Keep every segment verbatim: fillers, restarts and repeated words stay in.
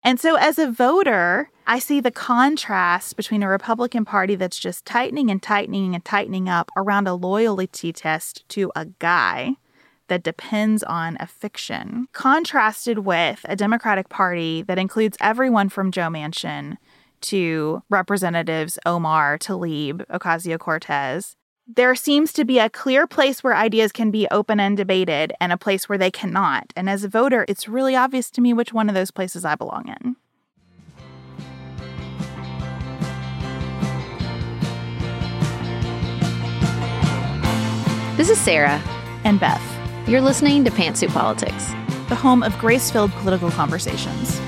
And so as a voter, I see the contrast between a Republican Party that's just tightening and tightening and tightening up around a loyalty test to a guy that depends on a fiction, contrasted with a Democratic Party that includes everyone from Joe Manchin to Representatives Omar, Tlaib, Ocasio-Cortez. There seems to be a clear place where ideas can be open and debated and a place where they cannot. And as a voter, it's really obvious to me which one of those places I belong in. This is Sarah. And Beth. You're listening to Pantsuit Politics, the home of grace-filled political conversations.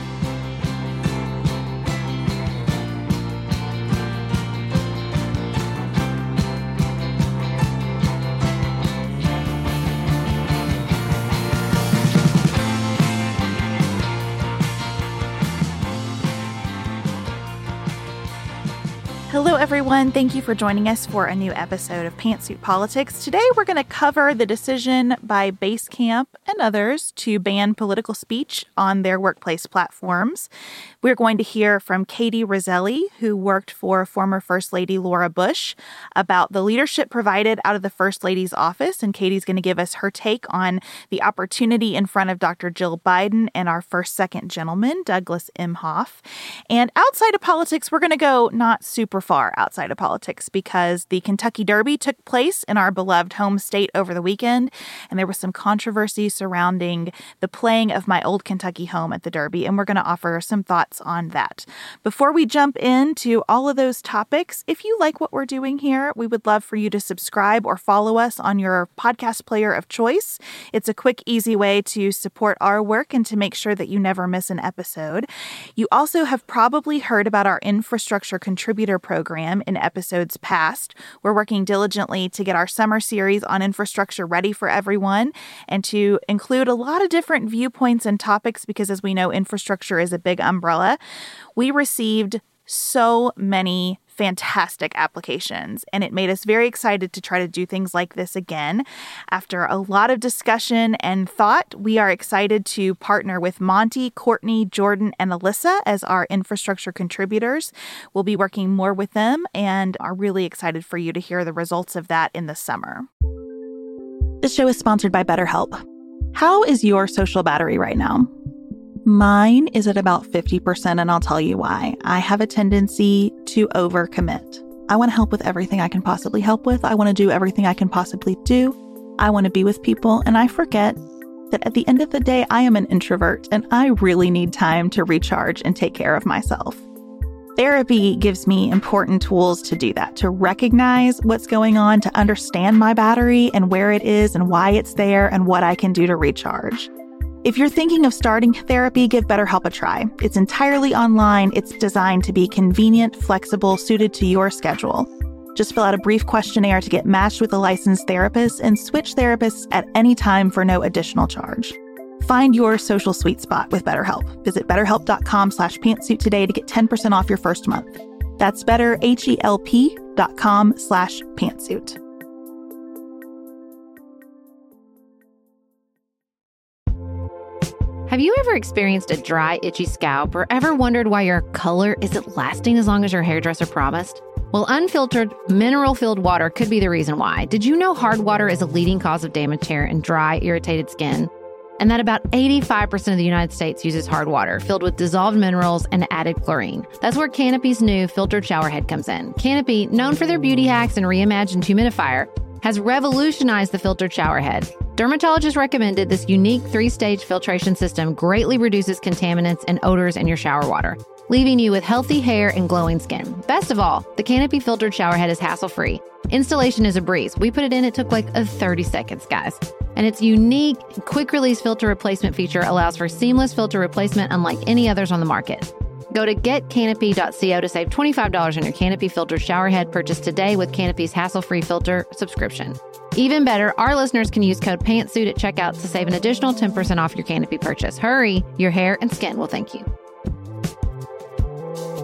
Hello, everyone. Thank you for joining us for a new episode of Pantsuit Politics. Today, we're going to cover the decision by Basecamp and others to ban political speech on their workplace platforms. We're going to hear from Katie Roselli, who worked for former First Lady Laura Bush, about the leadership provided out of the First Lady's office. And Katie's going to give us her take on the opportunity in front of Doctor Jill Biden and our first second gentleman, Douglas Emhoff. And outside of politics, we're going to go not super far outside of politics because the Kentucky Derby took place in our beloved home state over the weekend, and there was some controversy surrounding the playing of my old Kentucky home at the Derby, and we're going to offer some thoughts on that. Before we jump into all of those topics, if you like what we're doing here, we would love for you to subscribe or follow us on your podcast player of choice. It's a quick, easy way to support our work and to make sure that you never miss an episode. You also have probably heard about our infrastructure contributor program in episodes past. We're working diligently to get our summer series on infrastructure ready for everyone and to include a lot of different viewpoints and topics because, as we know, infrastructure is a big umbrella. We received so many fantastic applications, and it made us very excited to try to do things like this again. After a lot of discussion and thought, we are excited to partner with Monty, Courtney, Jordan, and Alyssa as our infrastructure contributors. We'll be working more with them and are really excited for you to hear the results of that in the summer. This show is sponsored by BetterHelp. How is your social battery right now? Mine is at about fifty percent, and I'll tell you why. I have a tendency to overcommit. I want to help with everything I can possibly help with. I want to do everything I can possibly do. I want to be with people, and I forget that at the end of the day, I am an introvert, and I really need time to recharge and take care of myself. Therapy gives me important tools to do that, to recognize what's going on, to understand my battery and where it is and why it's there and what I can do to recharge. If you're thinking of starting therapy, give BetterHelp a try. It's entirely online. It's designed to be convenient, flexible, suited to your schedule. Just fill out a brief questionnaire to get matched with a licensed therapist and switch therapists at any time for no additional charge. Find your social sweet spot with BetterHelp. Visit betterhelp.com slash pantsuit today to get ten percent off your first month. That's betterhelp.com slash pantsuit. Have you ever experienced a dry, itchy scalp or ever wondered why your color isn't lasting as long as your hairdresser promised? Well, unfiltered, mineral-filled water could be the reason why. Did you know hard water is a leading cause of damaged hair and dry, irritated skin? And that about eighty-five percent of the United States uses hard water filled with dissolved minerals and added chlorine. That's where Canopy's new filtered shower head comes in. Canopy, known for their beauty hacks and reimagined humidifier, has revolutionized the filtered shower head. Dermatologists recommended this unique three-stage filtration system greatly reduces contaminants and odors in your shower water, leaving you with healthy hair and glowing skin. Best of all, the Canopy filtered shower head is hassle-free. Installation is a breeze. We put it in, it took like a thirty seconds, guys. And its unique quick-release filter replacement feature allows for seamless filter replacement unlike any others on the market. Go to get canopy dot co to save twenty-five dollars on your Canopy filtered shower head purchase today with Canopy's hassle-free filter subscription. Even better, our listeners can use code PANTSUIT at checkout to save an additional ten percent off your Canopy purchase. Hurry, your hair and skin will thank you.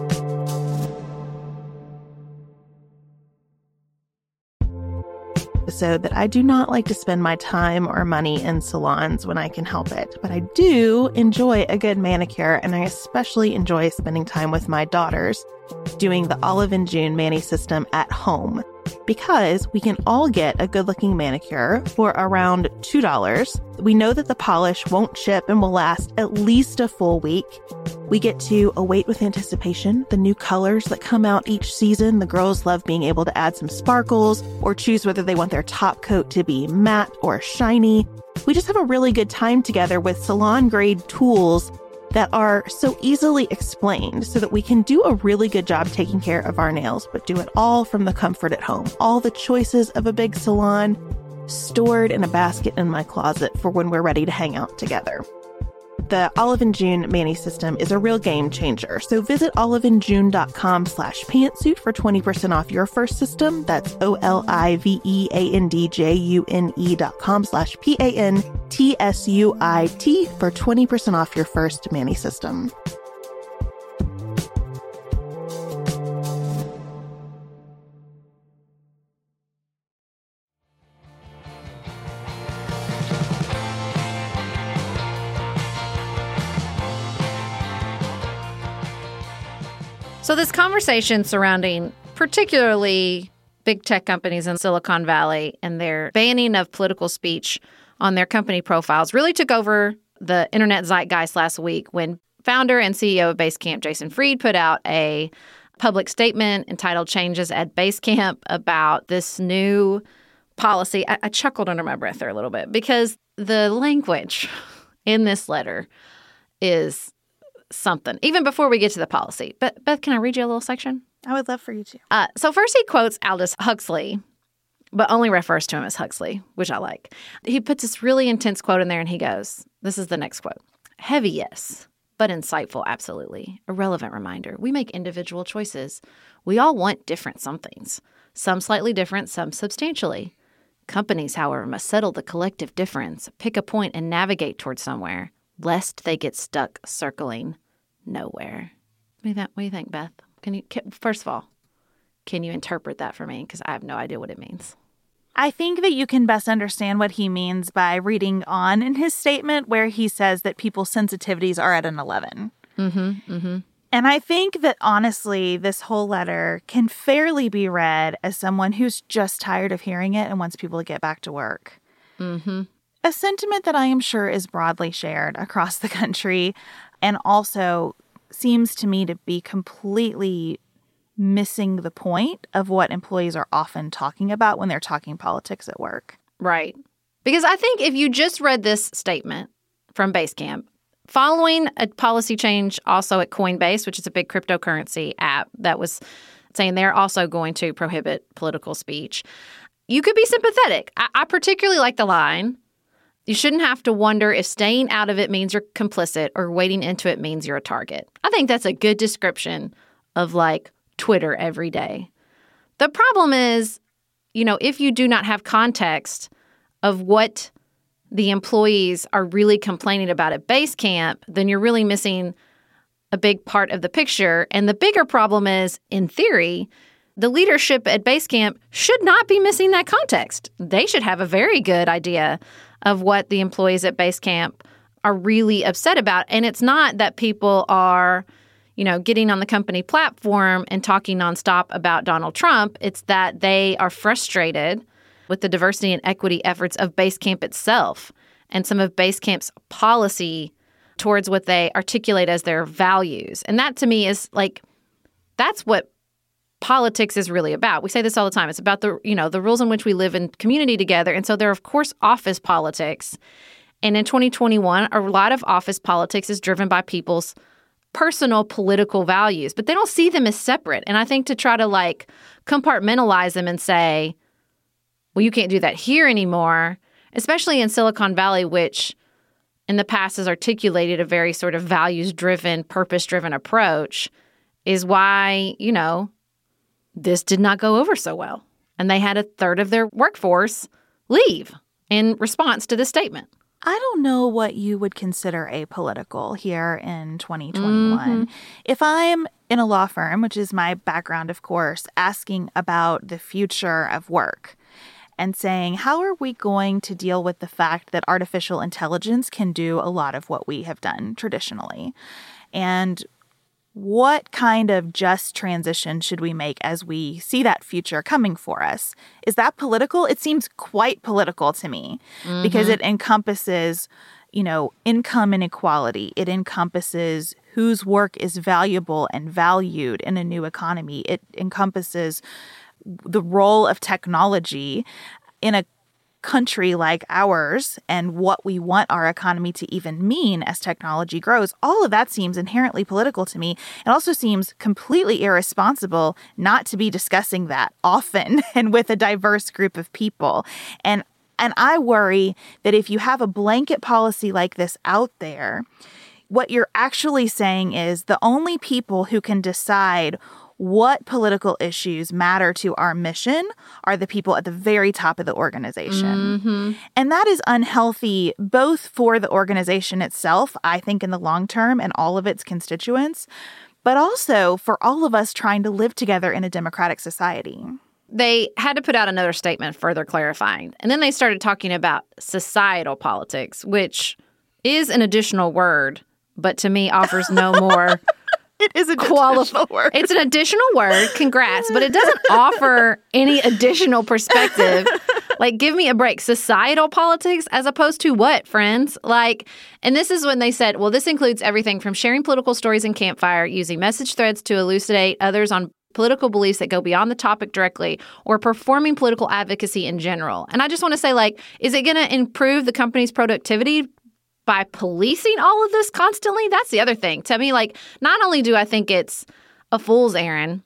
The episode that I do not like to spend my time or money in salons when I can help it, but I do enjoy a good manicure, and I especially enjoy spending time with my daughters doing the Olive and June Mani system at home, because we can all get a good-looking manicure for around two dollars. We know that the polish won't chip and will last at least a full week. We get to await with anticipation the new colors that come out each season. The girls love being able to add some sparkles or choose whether they want their top coat to be matte or shiny. We just have a really good time together with salon-grade tools that are so easily explained so that we can do a really good job taking care of our nails, but do it all from the comfort at home. All the choices of a big salon stored in a basket in my closet for when we're ready to hang out together. The Olive and June Mani system is a real game changer. So visit oliveandjune.com slash pantsuit for twenty percent off your first system. That's O-L-I-V-E-A-N-D-J-U-N-E dot com slash P-A-N-T-S-U-I-T for twenty percent off your first Mani system. So this conversation surrounding particularly big tech companies in Silicon Valley and their banning of political speech on their company profiles really took over the internet zeitgeist last week when founder and C E O of Basecamp, Jason Fried, put out a public statement entitled Changes at Basecamp about this new policy. I, I chuckled under my breath there a little bit because the language in this letter is something, even before we get to the policy. But Beth, can I read you a little section? I would love for you to. Uh, so first he quotes Aldous Huxley, but only refers to him as Huxley, which I like. He puts this really intense quote in there and he goes, this is the next quote. Heavy, yes, but insightful, absolutely. A relevant reminder. We make individual choices. We all want different somethings. Some slightly different, some substantially. Companies, however, must settle the collective difference, pick a point and navigate toward somewhere, lest they get stuck circling nowhere. What do you think, what do you think, Beth? Can you, can, first of all, can you interpret that for me? Because I have no idea what it means. I think that you can best understand what he means by reading on in his statement where he says that people's sensitivities are at an eleven. Mm-hmm, mm-hmm. And I think that, honestly, this whole letter can fairly be read as someone who's just tired of hearing it and wants people to get back to work. Mm-hmm. A sentiment that I am sure is broadly shared across the country and also seems to me to be completely missing the point of what employees are often talking about when they're talking politics at work. Right. Because I think if you just read this statement from Basecamp, following a policy change also at Coinbase, which is a big cryptocurrency app that was saying they're also going to prohibit political speech, you could be sympathetic. I, I particularly like the line, you shouldn't have to wonder if staying out of it means you're complicit or wading into it means you're a target. I think that's a good description of, like, Twitter every day. The problem is, you know, if you do not have context of what the employees are really complaining about at Basecamp, then you're really missing a big part of the picture. And the bigger problem is, in theory, the leadership at Basecamp should not be missing that context. They should have a very good idea of what the employees at Basecamp are really upset about. And it's not that people are, you know, getting on the company platform and talking nonstop about Donald Trump. It's that they are frustrated with the diversity and equity efforts of Basecamp itself and some of Basecamp's policy towards what they articulate as their values. And that, to me, is like, that's what politics is really about. We say this all the time. It's about the, you know, the rules in which we live in community together. And so there are, of course, office politics. And in twenty twenty-one, a lot of office politics is driven by people's personal political values, but they don't see them as separate. And I think to try to, like, compartmentalize them and say, well, you can't do that here anymore, especially in Silicon Valley, which in the past has articulated a very sort of values-driven, purpose-driven approach, is why, you know, this did not go over so well. And they had a third of their workforce leave in response to this statement. I don't know what you would consider apolitical here in twenty twenty-one. Mm-hmm. If I'm in a law firm, which is my background, of course, asking about the future of work, and saying, how are we going to deal with the fact that artificial intelligence can do a lot of what we have done traditionally? And what kind of just transition should we make as we see that future coming for us? Is that political? It seems quite political to me mm-hmm. because it encompasses, you know, income inequality. It encompasses whose work is valuable and valued in a new economy. It encompasses the role of technology in a country like ours and what we want our economy to even mean as technology grows. All of that seems inherently political to me. It also seems completely irresponsible not to be discussing that often and with a diverse group of people. And and I worry that if you have a blanket policy like this out there, what you're actually saying is the only people who can decide what political issues matter to our mission are the people at the very top of the organization. Mm-hmm. And that is unhealthy both for the organization itself, I think in the long term, and all of its constituents, but also for all of us trying to live together in a democratic society. They had to put out another statement further clarifying. And then they started talking about societal politics, which is an additional word, but to me offers no more It is an quali- additional word. It's an additional word. Congrats. But it doesn't offer any additional perspective. Like, give me a break. Societal politics as opposed to what, friends? Like, and this is when they said, well, this includes everything from sharing political stories in Campfire, using message threads to elucidate others on political beliefs that go beyond the topic directly, or performing political advocacy in general. And I just want to say, like, is it going to improve the company's productivity by policing all of this constantly? That's the other thing. To me, like, not only do I think it's a fool's errand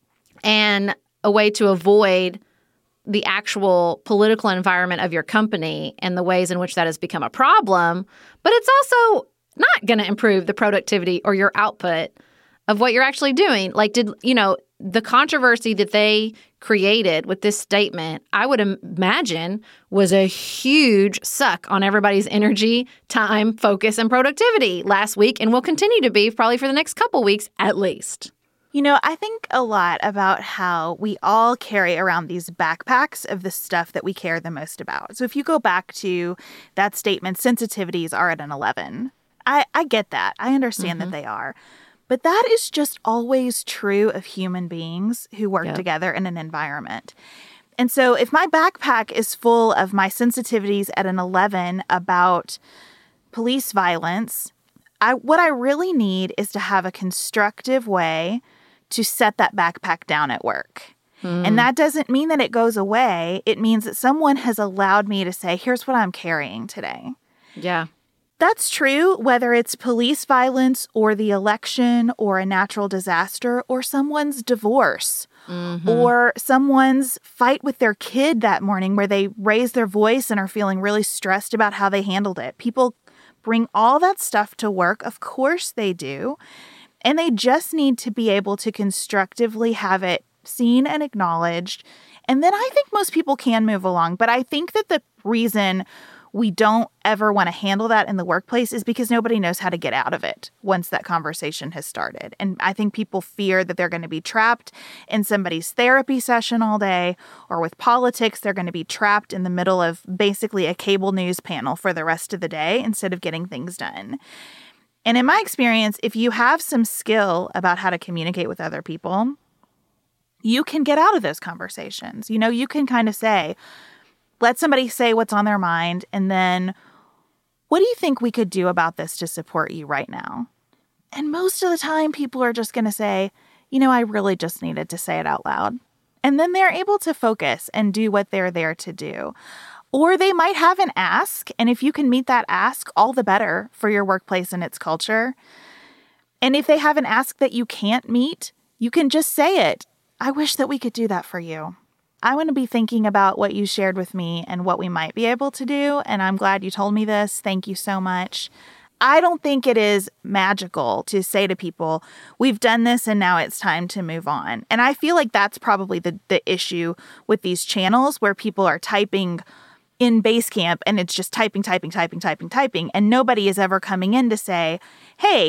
and a way to avoid the actual political environment of your company and the ways in which that has become a problem, but it's also not going to improve the productivity or your output of what you're actually doing. Like, did, you know, the controversy that they created with this statement, I would imagine, was a huge suck on everybody's energy, time, focus, and productivity last week, and will continue to be probably for the next couple weeks at least. You know, I think a lot about how we all carry around these backpacks of the stuff that we care the most about. So if you go back to that statement, sensitivities are at an eleven. I, I get that. I understand mm-hmm. that they are. But that is just always true of human beings who work yep. together in an environment. And so if my backpack is full of my sensitivities at an eleven about police violence, I, what I really need is to have a constructive way to set that backpack down at work. Mm. And that doesn't mean that it goes away. It means that someone has allowed me to say, here's what I'm carrying today. Yeah. That's true, whether it's police violence or the election or a natural disaster or someone's divorce mm-hmm. or someone's fight with their kid that morning where they raise their voice and are feeling really stressed about how they handled it. People bring all that stuff to work. Of course they do. And they just need to be able to constructively have it seen and acknowledged. And then I think most people can move along. But I think that the reason we don't ever want to handle that in the workplace is because nobody knows how to get out of it once that conversation has started. And I think people fear that they're going to be trapped in somebody's therapy session all day, or with politics, they're going to be trapped in the middle of basically a cable news panel for the rest of the day instead of getting things done. And in my experience, if you have some skill about how to communicate with other people, you can get out of those conversations. You know, you can kind of say, let somebody say what's on their mind, and then, what do you think we could do about this to support you right now? And most of the time, people are just going to say, you know, I really just needed to say it out loud. And then they're able to focus and do what they're there to do. Or they might have an ask, and if you can meet that ask, all the better for your workplace and its culture. And if they have an ask that you can't meet, you can just say it. I wish that we could do that for you. I want to be thinking about what you shared with me and what we might be able to do, and I'm glad you told me this. Thank you so much. I don't think it is magical to say to people, we've done this and now it's time to move on. And I feel like that's probably the, the issue with these channels where people are typing in Basecamp and it's just typing, typing, typing, typing, typing, and nobody is ever coming in to say, hey,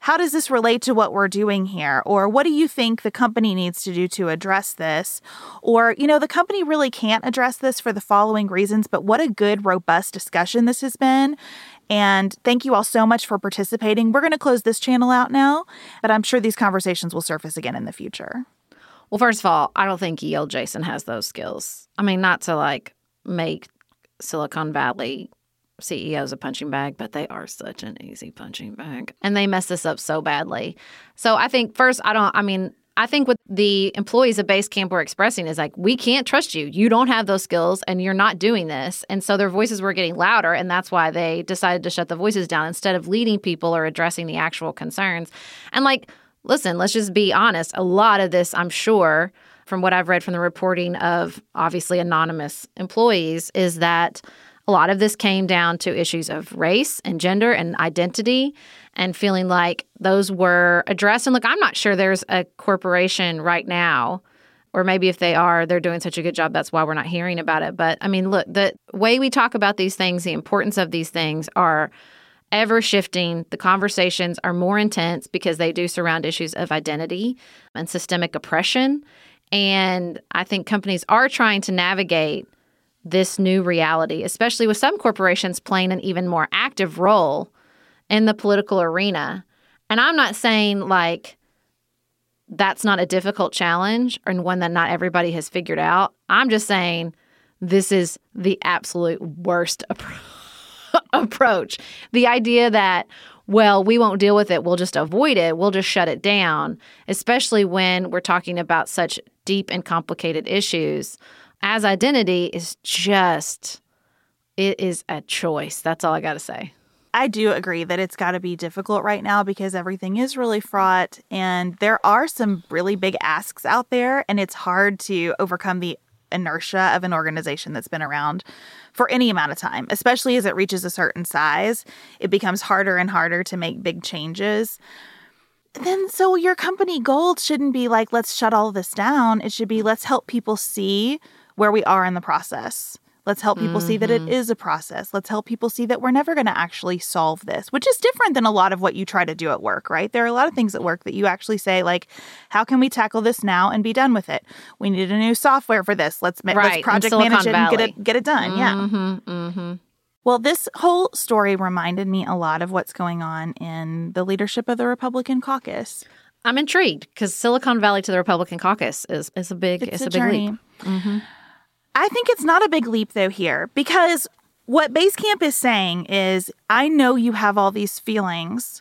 how does this relate to what we're doing here? Or what do you think the company needs to do to address this? Or, you know, the company really can't address this for the following reasons, but what a good, robust discussion this has been. And thank you all so much for participating. We're going to close this channel out now, but I'm sure these conversations will surface again in the future. Well, first of all, I don't think E L Jason has those skills. I mean, not to like make Silicon Valley C E Os a punching bag, but they are such an easy punching bag. And they mess this up so badly. So I think first, I don't, I mean, I think what the employees of Basecamp were expressing is like, we can't trust you. You don't have those skills and you're not doing this. And so their voices were getting louder. And that's why they decided to shut the voices down instead of leading people or addressing the actual concerns. And like, listen, let's just be honest. A lot of this, I'm sure, from what I've read from the reporting of obviously anonymous employees, is that a lot of this came down to issues of race and gender and identity and feeling like those were addressed. And look, I'm not sure there's a corporation right now, or maybe if they are, they're doing such a good job, that's why we're not hearing about it. But I mean, look, the way we talk about these things, the importance of these things are ever shifting. The conversations are more intense because they do surround issues of identity and systemic oppression. And I think companies are trying to navigate this new reality, especially with some corporations playing an even more active role in the political arena. And I'm not saying like that's not a difficult challenge and one that not everybody has figured out. I'm just saying this is the absolute worst appro- approach. The idea that, well, we won't deal with it, we'll just avoid it, we'll just shut it down, especially when we're talking about such deep and complicated issues. As identity is just, it is a choice. That's all I got to say. I do agree that it's got to be difficult right now because everything is really fraught and there are some really big asks out there, and it's hard to overcome the inertia of an organization that's been around for any amount of time, especially as it reaches a certain size. It becomes harder and harder to make big changes. Then so your company goal shouldn't be like, let's shut all of this down. It should be, let's help people see where we are in the process. Let's help people mm-hmm. see that it is a process. Let's help people see that we're never going to actually solve this, which is different than a lot of what you try to do at work, right? There are a lot of things at work that you actually say, like, how can we tackle this now and be done with it? We need a new software for this. Let's, ma- right. let's project manage it and get it, get it done. Mm-hmm. Yeah. Mm-hmm. Well, this whole story reminded me a lot of what's going on in the leadership of the Republican caucus. I'm intrigued because Silicon Valley to the Republican caucus is, is a big, it's, it's a, a big journey. leap. Mm-hmm. I think it's not a big leap, though, here, because what Basecamp is saying is, I know you have all these feelings.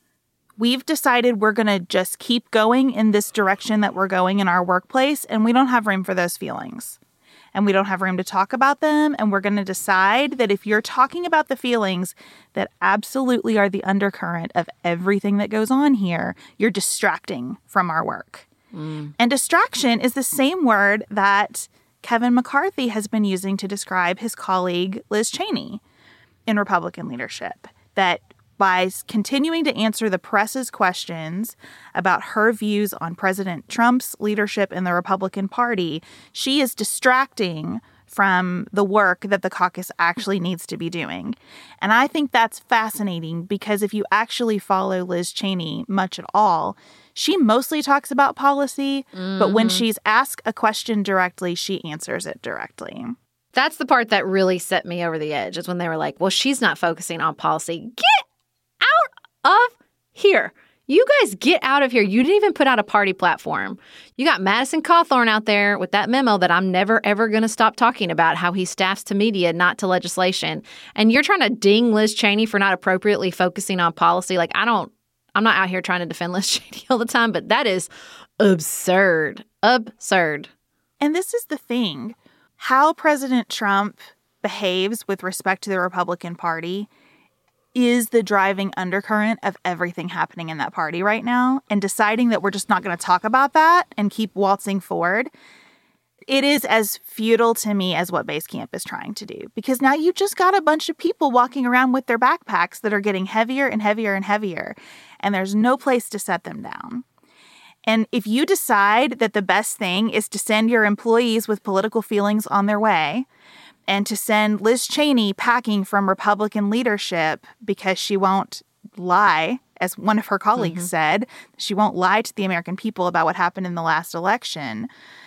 We've decided we're going to just keep going in this direction that we're going in our workplace, and we don't have room for those feelings. And we don't have room to talk about them, and we're going to decide that if you're talking about the feelings that absolutely are the undercurrent of everything that goes on here, you're distracting from our work. Mm. And distraction is the same word that Kevin McCarthy has been using to describe his colleague Liz Cheney in Republican leadership, that by continuing to answer the press's questions about her views on President Trump's leadership in the Republican Party, she is distracting from the work that the caucus actually needs to be doing. And I think that's fascinating because if you actually follow Liz Cheney much at all, she mostly talks about policy, mm-hmm. but when she's asked a question directly, she answers it directly. That's the part that really set me over the edge, is when they were like, well, she's not focusing on policy. Get out of here. You guys get out of here. You didn't even put out a party platform. You got Madison Cawthorn out there with that memo that I'm never, ever going to stop talking about, how he staffs to media, not to legislation. And you're trying to ding Liz Cheney for not appropriately focusing on policy. Like, I don't, I'm not out here trying to defend Liz Cheney all the time, but that is absurd. Absurd. And this is the thing. How President Trump behaves with respect to the Republican Party is the driving undercurrent of everything happening in that party right now. And deciding that we're just not going to talk about that and keep waltzing forward, it is as futile to me as what Basecamp is trying to do. Because now you just got a bunch of people walking around with their backpacks that are getting heavier and heavier and heavier, and there's no place to set them down. And if you decide that the best thing is to send your employees with political feelings on their way and to send Liz Cheney packing from Republican leadership because she won't lie as one of her colleagues Mm-hmm. said, she won't lie to the American people about what happened in the last election.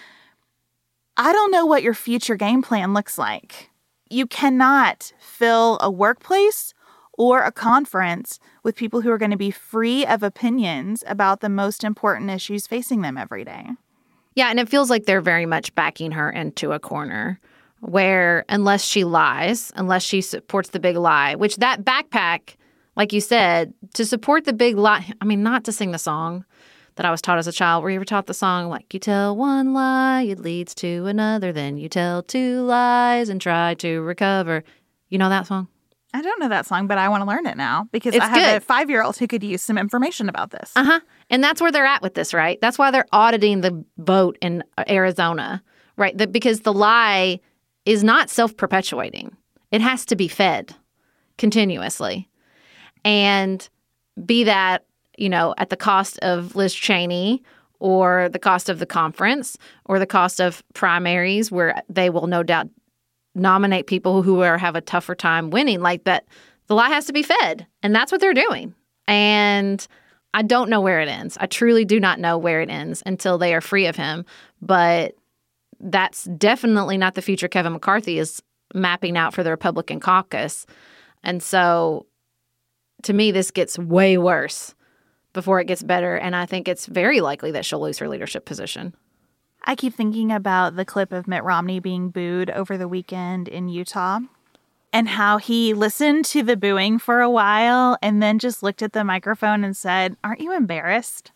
I don't know what your future game plan looks like. You cannot fill a workplace or a conference with people who are going to be free of opinions about the most important issues facing them every day. Yeah, and it feels like they're very much backing her into a corner where unless she lies, unless she supports the big lie, which that backpack, like you said, to support the big lie, I mean, not to sing the song that I was taught as a child. Were you ever taught the song, like, you tell one lie, it leads to another, then you tell two lies and try to recover. You know that song? I don't know that song, but I want to learn it now because It's I have good. a five-year-old who could use some information about this. Uh-huh. And that's where they're at with this, right? That's why they're auditing the vote in Arizona, right? The, because the lie is not self-perpetuating. It has to be fed continuously. And be that, you know, at the cost of Liz Cheney or the cost of the conference or the cost of primaries where they will no doubt nominate people who are have a tougher time winning, like that. The lie has to be fed. And that's what they're doing. And I don't know where it ends. I truly do not know where it ends until they are free of him. But that's definitely not the future Kevin McCarthy is mapping out for the Republican caucus. And so to me, this gets way worse before it gets better. And I think it's very likely that she'll lose her leadership position. I keep thinking about the clip of Mitt Romney being booed over the weekend in Utah and how he listened to the booing for a while and then just looked at the microphone and said, "Aren't you embarrassed?"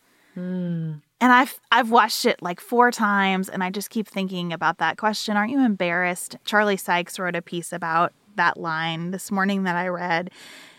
Mm. And I've I've watched it like four times, and I just keep thinking about that question. Aren't you embarrassed? Charlie Sykes wrote a piece about that line this morning that I read.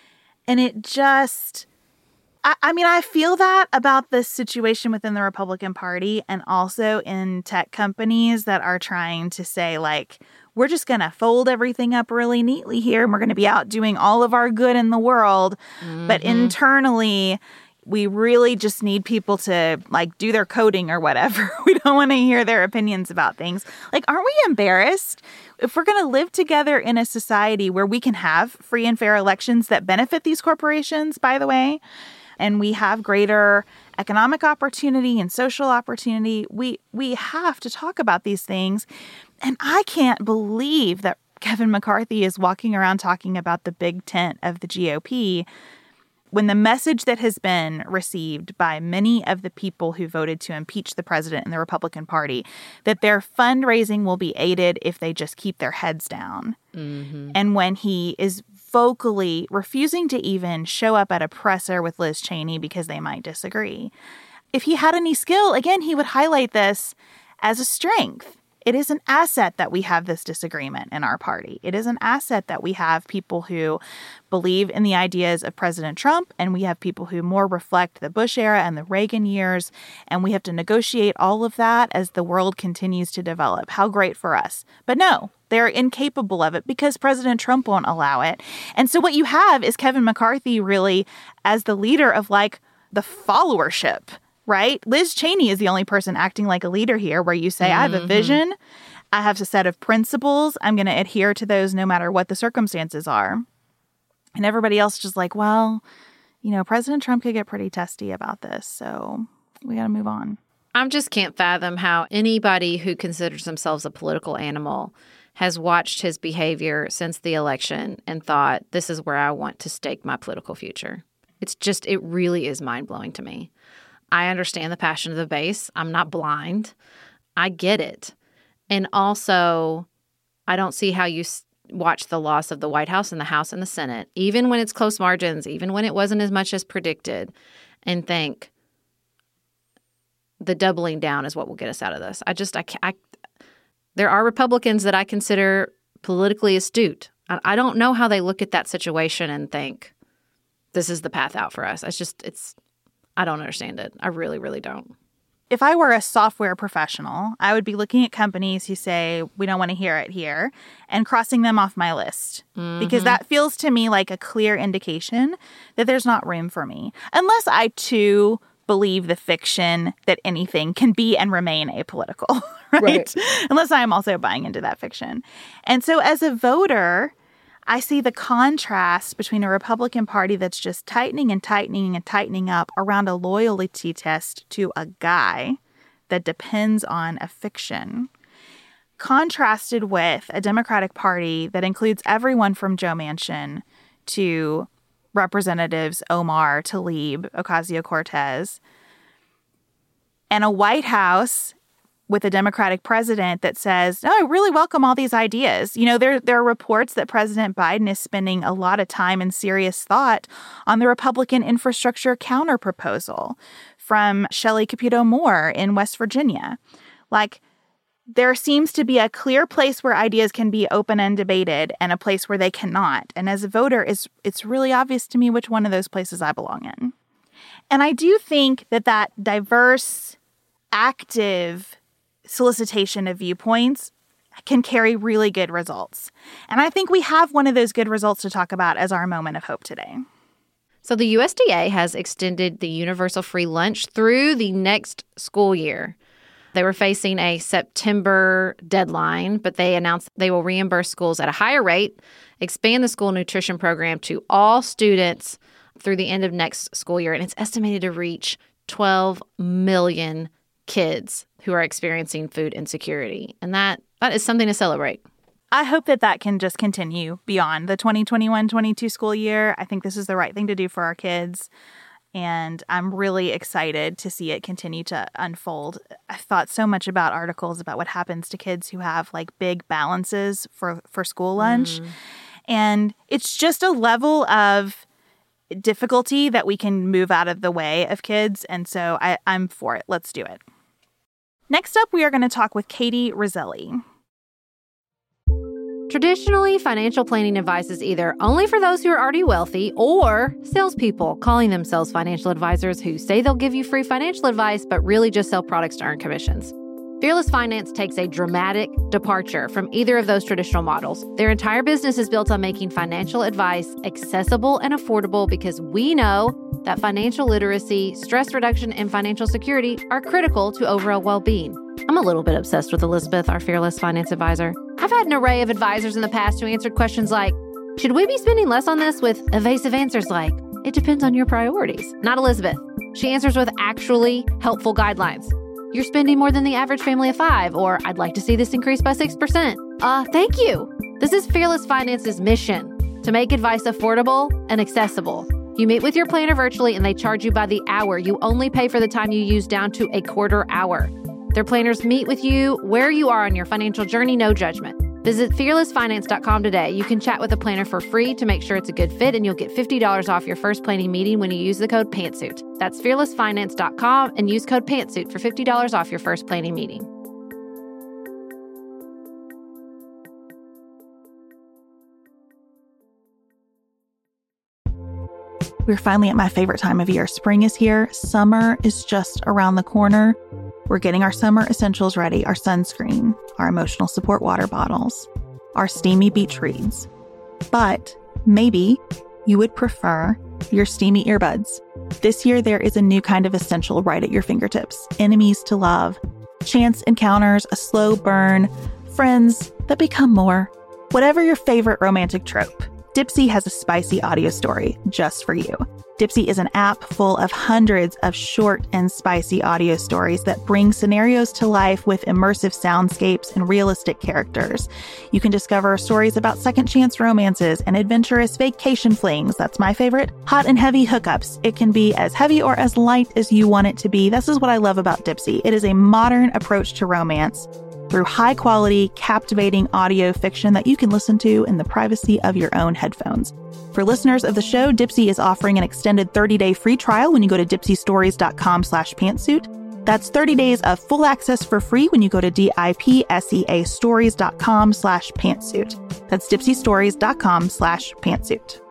And it just, I, I mean, I feel that about this situation within the Republican Party and also in tech companies that are trying to say, like, we're just going to fold everything up really neatly here and we're going to be out doing all of our good in the world. Mm-hmm. But internally, we really just need people to, like, do their coding or whatever. We don't want to hear their opinions about things. Like, aren't we embarrassed? If we're going to live together in a society where we can have free and fair elections that benefit these corporations, by the way, and we have greater economic opportunity and social opportunity, we we have to talk about these things. And I can't believe that Kevin McCarthy is walking around talking about the big tent of the G O P when the message that has been received by many of the people who voted to impeach the president in the Republican Party, that their fundraising will be aided if they just keep their heads down. Mm-hmm. And when he is vocally refusing to even show up at a presser with Liz Cheney because they might disagree. If he had any skill, again, he would highlight this as a strength. It is an asset that we have this disagreement in our party. It is an asset that we have people who believe in the ideas of President Trump, and we have people who more reflect the Bush era and the Reagan years, and we have to negotiate all of that as the world continues to develop. How great for us. But no, they're incapable of it because President Trump won't allow it. And so what you have is Kevin McCarthy really as the leader of, like, the followership, right? Liz Cheney is the only person acting like a leader here where you say, mm-hmm. I have a vision, I have a set of principles, I'm going to adhere to those no matter what the circumstances are. And everybody else just like, well, you know, President Trump could get pretty testy about this, so we got to move on. I just can't fathom how anybody who considers themselves a political animal has watched his behavior since the election and thought, this is where I want to stake my political future. It's just, it really is mind-blowing to me. I understand the passion of the base. I'm not blind. I get it. And also, I don't see how you s- watch the loss of the White House and the House and the Senate, even when it's close margins, even when it wasn't as much as predicted, and think the doubling down is what will get us out of this. I just, I, I there are Republicans that I consider politically astute. I, I don't know how they look at that situation and think this is the path out for us. It's just, it's, I don't understand it. I really, really don't. If I were a software professional, I would be looking at companies who say, we don't want to hear it here, and crossing them off my list. Mm-hmm. Because that feels to me like a clear indication that there's not room for me. Unless I, too, believe the fiction that anything can be and remain apolitical, right? right. Unless I am also buying into that fiction. And so as a voter, I see the contrast between a Republican Party that's just tightening and tightening and tightening up around a loyalty test to a guy that depends on a fiction, contrasted with a Democratic Party that includes everyone from Joe Manchin to Representatives Omar, Tlaib, Ocasio-Cortez, and a White House with a Democratic president that says, no, I really welcome all these ideas. You know, there, there are reports that President Biden is spending a lot of time and serious thought on the Republican infrastructure counterproposal from Shelley Capito Moore in West Virginia. Like, there seems to be a clear place where ideas can be open and debated and a place where they cannot. And as a voter, it's, it's really obvious to me which one of those places I belong in. And I do think that that diverse, active solicitation of viewpoints can carry really good results. And I think we have one of those good results to talk about as our moment of hope today. So the U S D A has extended the universal free lunch through the next school year. They were facing a September deadline, but they announced they will reimburse schools at a higher rate, expand the school nutrition program to all students through the end of next school year. And it's estimated to reach twelve million kids who are experiencing food insecurity. And that that is something to celebrate. I hope that that can just continue beyond the twenty twenty-one twenty-two school year. I think this is the right thing to do for our kids. And I'm really excited to see it continue to unfold. I thought so much about articles about what happens to kids who have like big balances for, for school lunch. Mm. And it's just a level of difficulty that we can move out of the way of kids. And so I, I'm for it. Let's do it. Next up, we are going to talk with Katie Roselli. Traditionally, financial planning advice is either only for those who are already wealthy or salespeople calling themselves financial advisors who say they'll give you free financial advice but really just sell products to earn commissions. Fearless Finance takes a dramatic departure from either of those traditional models. Their entire business is built on making financial advice accessible and affordable because we know that financial literacy, stress reduction, and financial security are critical to overall well-being. I'm a little bit obsessed with Elizabeth, our Fearless Finance advisor. I've had an array of advisors in the past who answered questions like, should we be spending less on this, with evasive answers like, it depends on your priorities. Not Elizabeth. She answers with actually helpful guidelines. You're spending more than the average family of five, or I'd like to see this increase by six percent. Uh, thank you. This is Fearless Finance's mission, to make advice affordable and accessible. You meet with your planner virtually and they charge you by the hour. You only pay for the time you use down to a quarter hour. Their planners meet with you where you are on your financial journey, no judgment. Visit fearless finance dot com today. You can chat with a planner for free to make sure it's a good fit, and you'll get fifty dollars off your first planning meeting when you use the code PANTSUIT. That's fearless finance dot com and use code PANTSUIT for fifty dollars off your first planning meeting. We're finally at my favorite time of year. Spring is here. Summer is just around the corner. We're getting our summer essentials ready, our sunscreen, our emotional support water bottles, our steamy beach reads. But maybe you would prefer your steamy earbuds. This year, there is a new kind of essential right at your fingertips. Enemies to love, chance encounters, a slow burn, friends that become more. Whatever your favorite romantic trope, Dipsea has a spicy audio story just for you. Dipsea is an app full of hundreds of short and spicy audio stories that bring scenarios to life with immersive soundscapes and realistic characters. You can discover stories about second chance romances and adventurous vacation flings. That's my favorite. Hot and heavy hookups. It can be as heavy or as light as you want it to be. This is what I love about Dipsea. It is a modern approach to romance through high-quality, captivating audio fiction that you can listen to in the privacy of your own headphones. For listeners of the show, Dipsea is offering an extended thirty-day free trial when you go to dipseastories.com slash pantsuit. That's thirty days of full access for free when you go to D-I-P-S-E-A stories.com slash pantsuit. That's dipseastories.com slash pantsuit.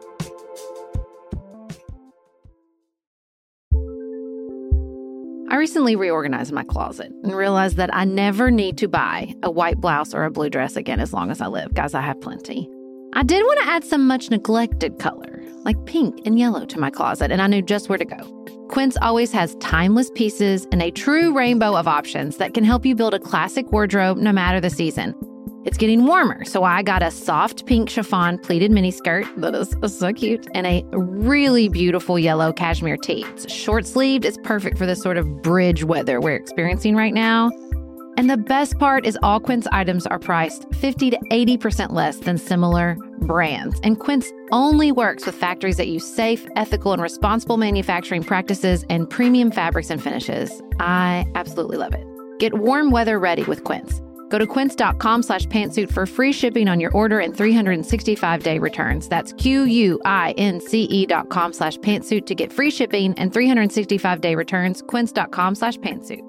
I recently reorganized my closet and realized that I never need to buy a white blouse or a blue dress again as long as I live. Guys, I have plenty. I did want to add some much neglected color, like pink and yellow, to my closet, and I knew just where to go. Quince always has timeless pieces and a true rainbow of options that can help you build a classic wardrobe no matter the season. It's getting warmer, so I got a soft pink chiffon pleated miniskirt that is so cute and a really beautiful yellow cashmere tee. It's short-sleeved. It's perfect for this sort of bridge weather we're experiencing right now. And the best part is all Quince items are priced fifty to eighty percent less than similar brands. And Quince only works with factories that use safe, ethical, and responsible manufacturing practices and premium fabrics and finishes. I absolutely love it. Get warm weather ready with Quince. Go to quince.com slash pantsuit for free shipping on your order and three hundred sixty-five day returns. That's Q-U-I-N-C-E dot com slash pantsuit to get free shipping and three hundred sixty-five day returns. Quince.com slash pantsuit.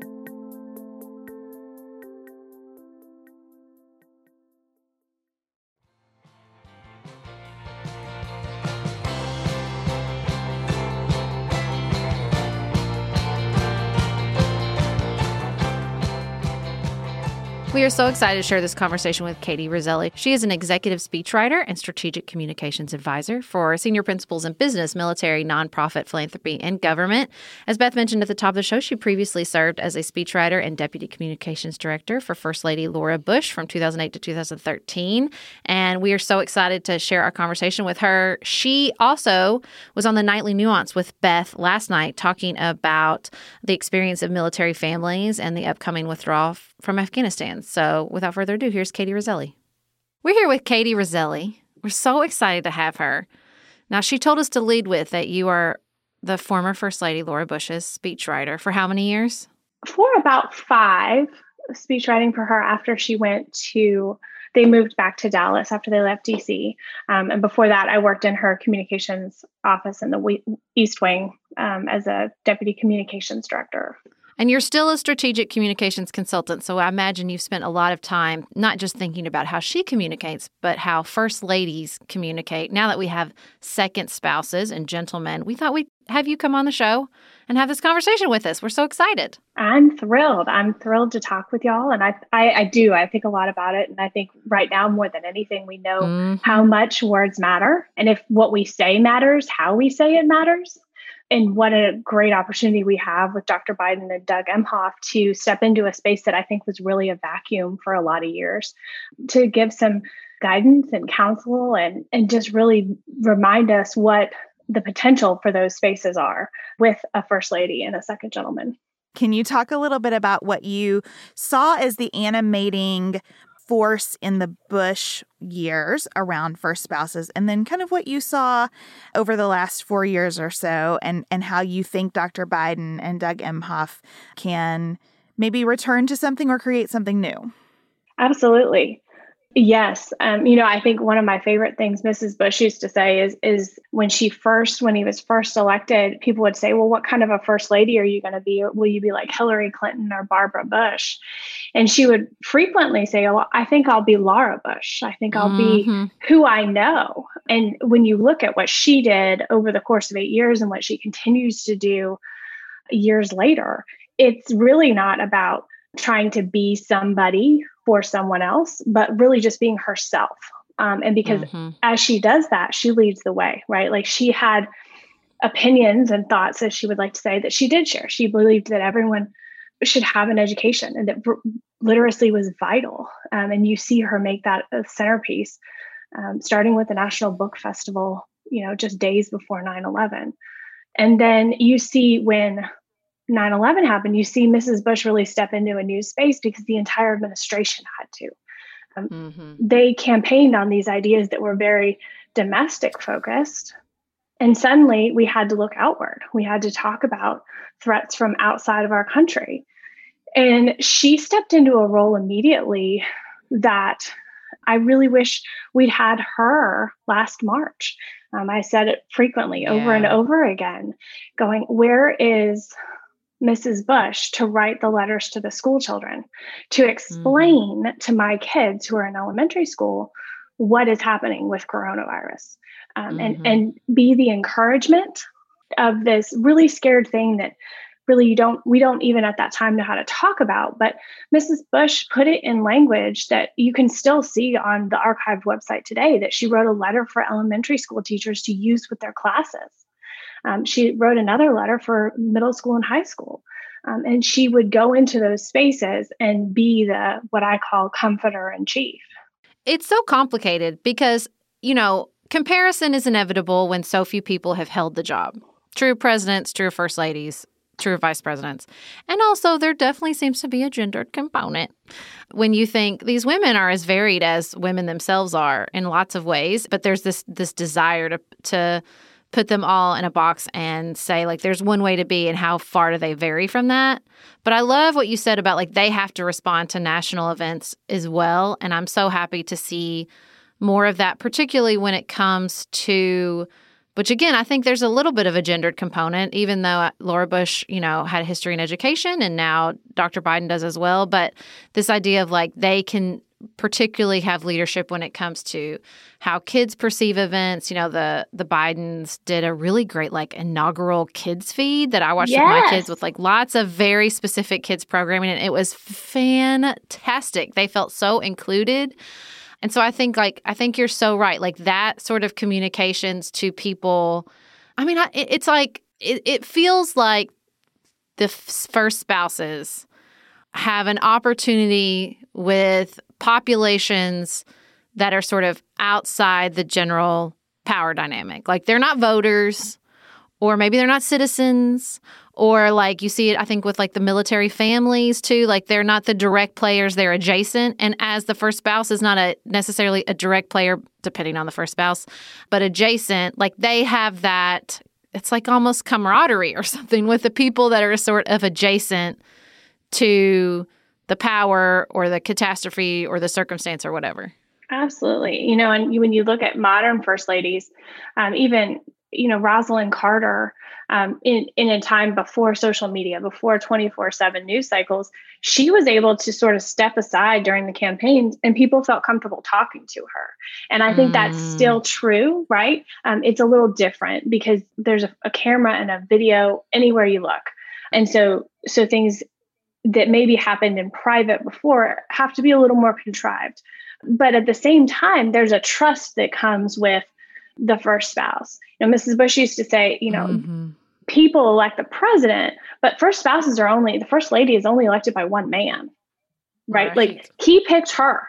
We are so excited to share this conversation with Katie Roselli. She is an executive speechwriter and strategic communications advisor for senior principals in business, military, nonprofit, philanthropy, and government. As Beth mentioned at the top of the show, she previously served as a speechwriter and deputy communications director for First Lady Laura Bush from two thousand eight to two thousand thirteen. And we are so excited to share our conversation with her. She also was on the Nightly Nuance with Beth last night talking about the experience of military families and the upcoming withdrawal from Afghanistan. So without further ado, here's Katie Roselli. We're here with Katie Roselli. We're so excited to have her. Now, she told us to lead with that you are the former First Lady Laura Bush's speechwriter for how many years? For about five, speechwriting for her after she went to, they moved back to Dallas after they left D C. Um, and before that, I worked in her communications office in the East Wing um, as a deputy communications director. And you're still a strategic communications consultant, so I imagine you've spent a lot of time not just thinking about how she communicates, but how first ladies communicate. Now that we have second spouses and gentlemen, we thought we'd have you come on the show and have this conversation with us. We're so excited. I'm thrilled. I'm thrilled to talk with y'all. And I, I, I do. I think a lot about it. And I think right now, more than anything, we know mm-hmm. how much words matter. And if what we say matters, how we say it matters. And what a great opportunity we have with Doctor Biden and Doug Emhoff to step into a space that I think was really a vacuum for a lot of years, to give some guidance and counsel and, and just really remind us what the potential for those spaces are with a first lady and a second gentleman. Can you talk a little bit about what you saw as the animating force in the Bush years around first spouses, and then kind of what you saw over the last four years or so, and, and how you think Doctor Biden and Doug Emhoff can maybe return to something or create something new? Absolutely. Yes. Um, you know, I think one of my favorite things Missus Bush used to say is, is when she first, when he was first elected, people would say, well, what kind of a first lady are you going to be? Will you be like Hillary Clinton or Barbara Bush? And she would frequently say, oh, I think I'll be Laura Bush. I think I'll mm-hmm. be who I know. And when you look at what she did over the course of eight years and what she continues to do years later, it's really not about trying to be somebody for someone else, but really just being herself. Um, and because mm-hmm. as she does that, she leads the way, right? Like she had opinions and thoughts, as she would like to say, that she did share. She believed that everyone should have an education and that literacy was vital. Um, and you see her make that a centerpiece, um, starting with the National Book Festival, you know, just days before nine eleven. And then you see when nine eleven happened, you see Missus Bush really step into a new space because the entire administration had to. Um, mm-hmm. They campaigned on these ideas that were very domestic focused. And suddenly we had to look outward. We had to talk about threats from outside of our country. And she stepped into a role immediately that I really wish we'd had her last March. Um, I said it frequently yeah. over and over again, going, where is Missus Bush to write the letters to the school children, to explain mm-hmm. to my kids who are in elementary school what is happening with coronavirus, um, mm-hmm. and, and be the encouragement of this really scared thing that really you don't, we don't even at that time know how to talk about. But Missus Bush put it in language that you can still see on the archived website today, that she wrote a letter for elementary school teachers to use with their classes. Um, she wrote another letter for middle school and high school. Um, and she would go into those spaces and be the, what I call comforter in chief. It's so complicated because, you know, comparison is inevitable when so few people have held the job. True presidents, true first ladies, true vice presidents. And also, there definitely seems to be a gendered component when you think these women are as varied as women themselves are in lots of ways. But there's this this desire to to put them all in a box and say, like, there's one way to be and how far do they vary from that. But I love what you said about, like, they have to respond to national events as well. And I'm so happy to see more of that, particularly when it comes to, which again, I think there's a little bit of a gendered component, even though Laura Bush, you know, had a history in education and now Doctor Biden does as well. But this idea of, like, they can particularly have leadership when it comes to how kids perceive events. You know, the the Bidens did a really great, like, inaugural kids feed that I watched yes. with my kids with, like, lots of very specific kids programming. And it was fantastic. They felt so included. And so I think, like, I think you're so right. Like, that sort of communications to people, I mean, it, it's like, it, it feels like the f- first spouses have an opportunity with populations that are sort of outside the general power dynamic. Like, they're not voters, or maybe they're not citizens, or, like, you see it, I think, with, like, the military families too. Like, they're not the direct players, they're adjacent. And as the first spouse is not a necessarily a direct player, depending on the first spouse, but adjacent, like, they have that, it's like almost camaraderie or something with the people that are sort of adjacent to the power or the catastrophe or the circumstance or whatever. Absolutely. You know, and when you look at modern first ladies, um, even, you know, Rosalind Carter, um, in, in a time before social media, before twenty-four seven news cycles, she was able to sort of step aside during the campaigns and people felt comfortable talking to her. And I think mm. that's still true, right? Um, it's a little different because there's a, a camera and a video anywhere you look. And so, so things that maybe happened in private before have to be a little more contrived. But at the same time, there's a trust that comes with the first spouse. You know, Missus Bush used to say, you know, mm-hmm. people elect the president, but first spouses are only, the first lady is only elected by one man, right? right. Like, he picked her.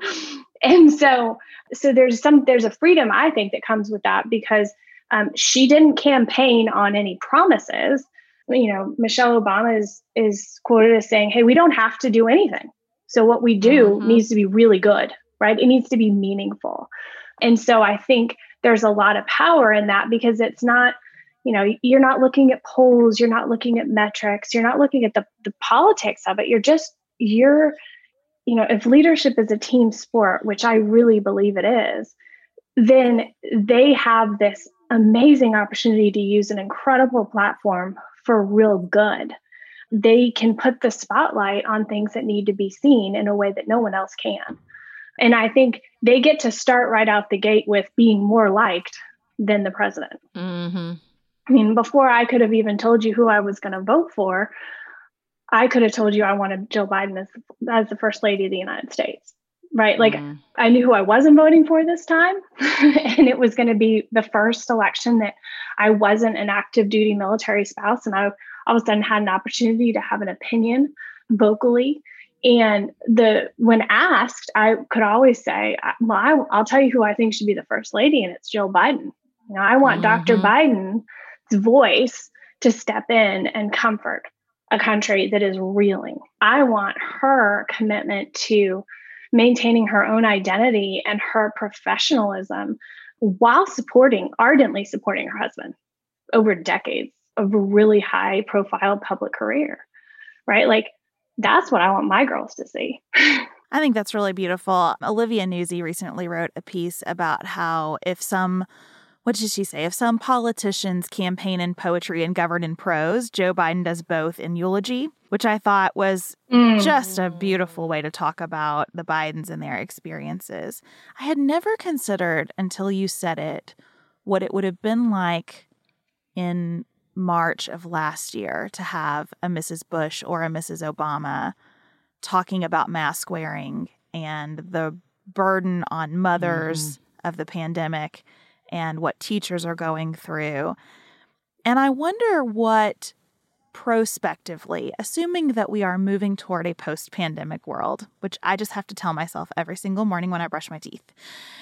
And so, so there's some, there's a freedom, I think, that comes with that because um, she didn't campaign on any promises. You know, Michelle Obama is, is quoted as saying, hey, we don't have to do anything. So what we do mm-hmm. needs to be really good, right? It needs to be meaningful. And so I think there's a lot of power in that because it's not, you know, you're not looking at polls, you're not looking at metrics, you're not looking at the, the politics of it. You're just, you're, you know, if leadership is a team sport, which I really believe it is, then they have this amazing opportunity to use an incredible platform for real good. They can put the spotlight on things that need to be seen in a way that no one else can. And I think they get to start right out the gate with being more liked than the president. Mm-hmm. I mean, before I could have even told you who I was going to vote for, I could have told you I wanted Jill Biden as, as the first lady of the United States, right? Like, mm-hmm. I knew who I wasn't voting for this time. And it was going to be the first election that I wasn't an active duty military spouse. And I all of a sudden had an opportunity to have an opinion vocally. And the when asked, I could always say, well, I, I'll tell you who I think should be the first lady, and it's Jill Biden. You know, I want mm-hmm. Doctor Biden's voice to step in and comfort a country that is reeling. I want her commitment to maintaining her own identity and her professionalism while supporting, ardently supporting her husband over decades of a really high profile public career, right? Like, that's what I want my girls to see. I think that's really beautiful. Olivia Nuzzi recently wrote a piece about how if some, what did she say? If some politicians campaign in poetry and govern in prose, Joe Biden does both in eulogy, which I thought was mm. just a beautiful way to talk about the Bidens and their experiences. I had never considered until you said it what it would have been like in March of last year to have a Missus Bush or a Missus Obama talking about mask wearing and the burden on mothers mm-hmm. of the pandemic and what teachers are going through. And I wonder what prospectively, assuming that we are moving toward a post-pandemic world, which I just have to tell myself every single morning when I brush my teeth,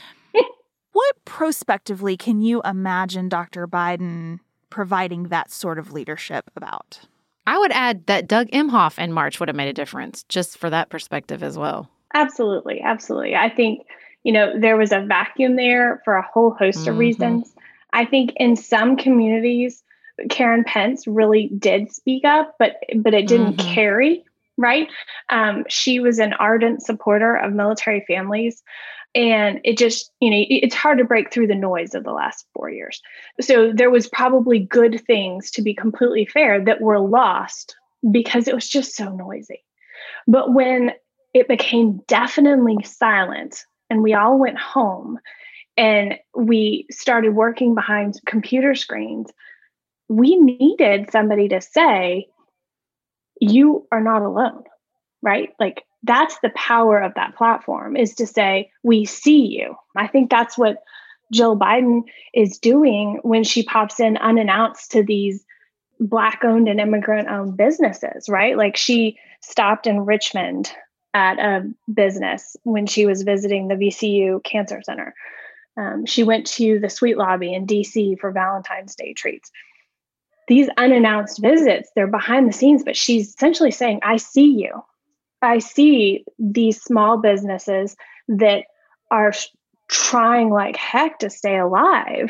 what prospectively can you imagine Doctor Biden providing that sort of leadership about? I would add that Doug Emhoff in March would have made a difference, just for that perspective as well. Absolutely. Absolutely. I think, you know, there was a vacuum there for a whole host mm-hmm. of reasons. I think in some communities, Karen Pence really did speak up, but but it didn't mm-hmm. carry, right? Um, she was an ardent supporter of military families. And it just, you know, it's hard to break through the noise of the last four years. So there was probably good things, to be completely fair, that were lost because it was just so noisy. But when it became deafeningly silent and we all went home and we started working behind computer screens, we needed somebody to say, you are not alone, right? Like, that's the power of that platform, is to say, we see you. I think that's what Jill Biden is doing when she pops in unannounced to these Black-owned and immigrant-owned businesses, right? Like, she stopped in Richmond at a business when she was visiting the V C U Cancer Center. Um, she went to the Sweet Lobby in D C for Valentine's Day treats. These unannounced visits, they're behind the scenes, but she's essentially saying, I see you. I see these small businesses that are trying like heck to stay alive.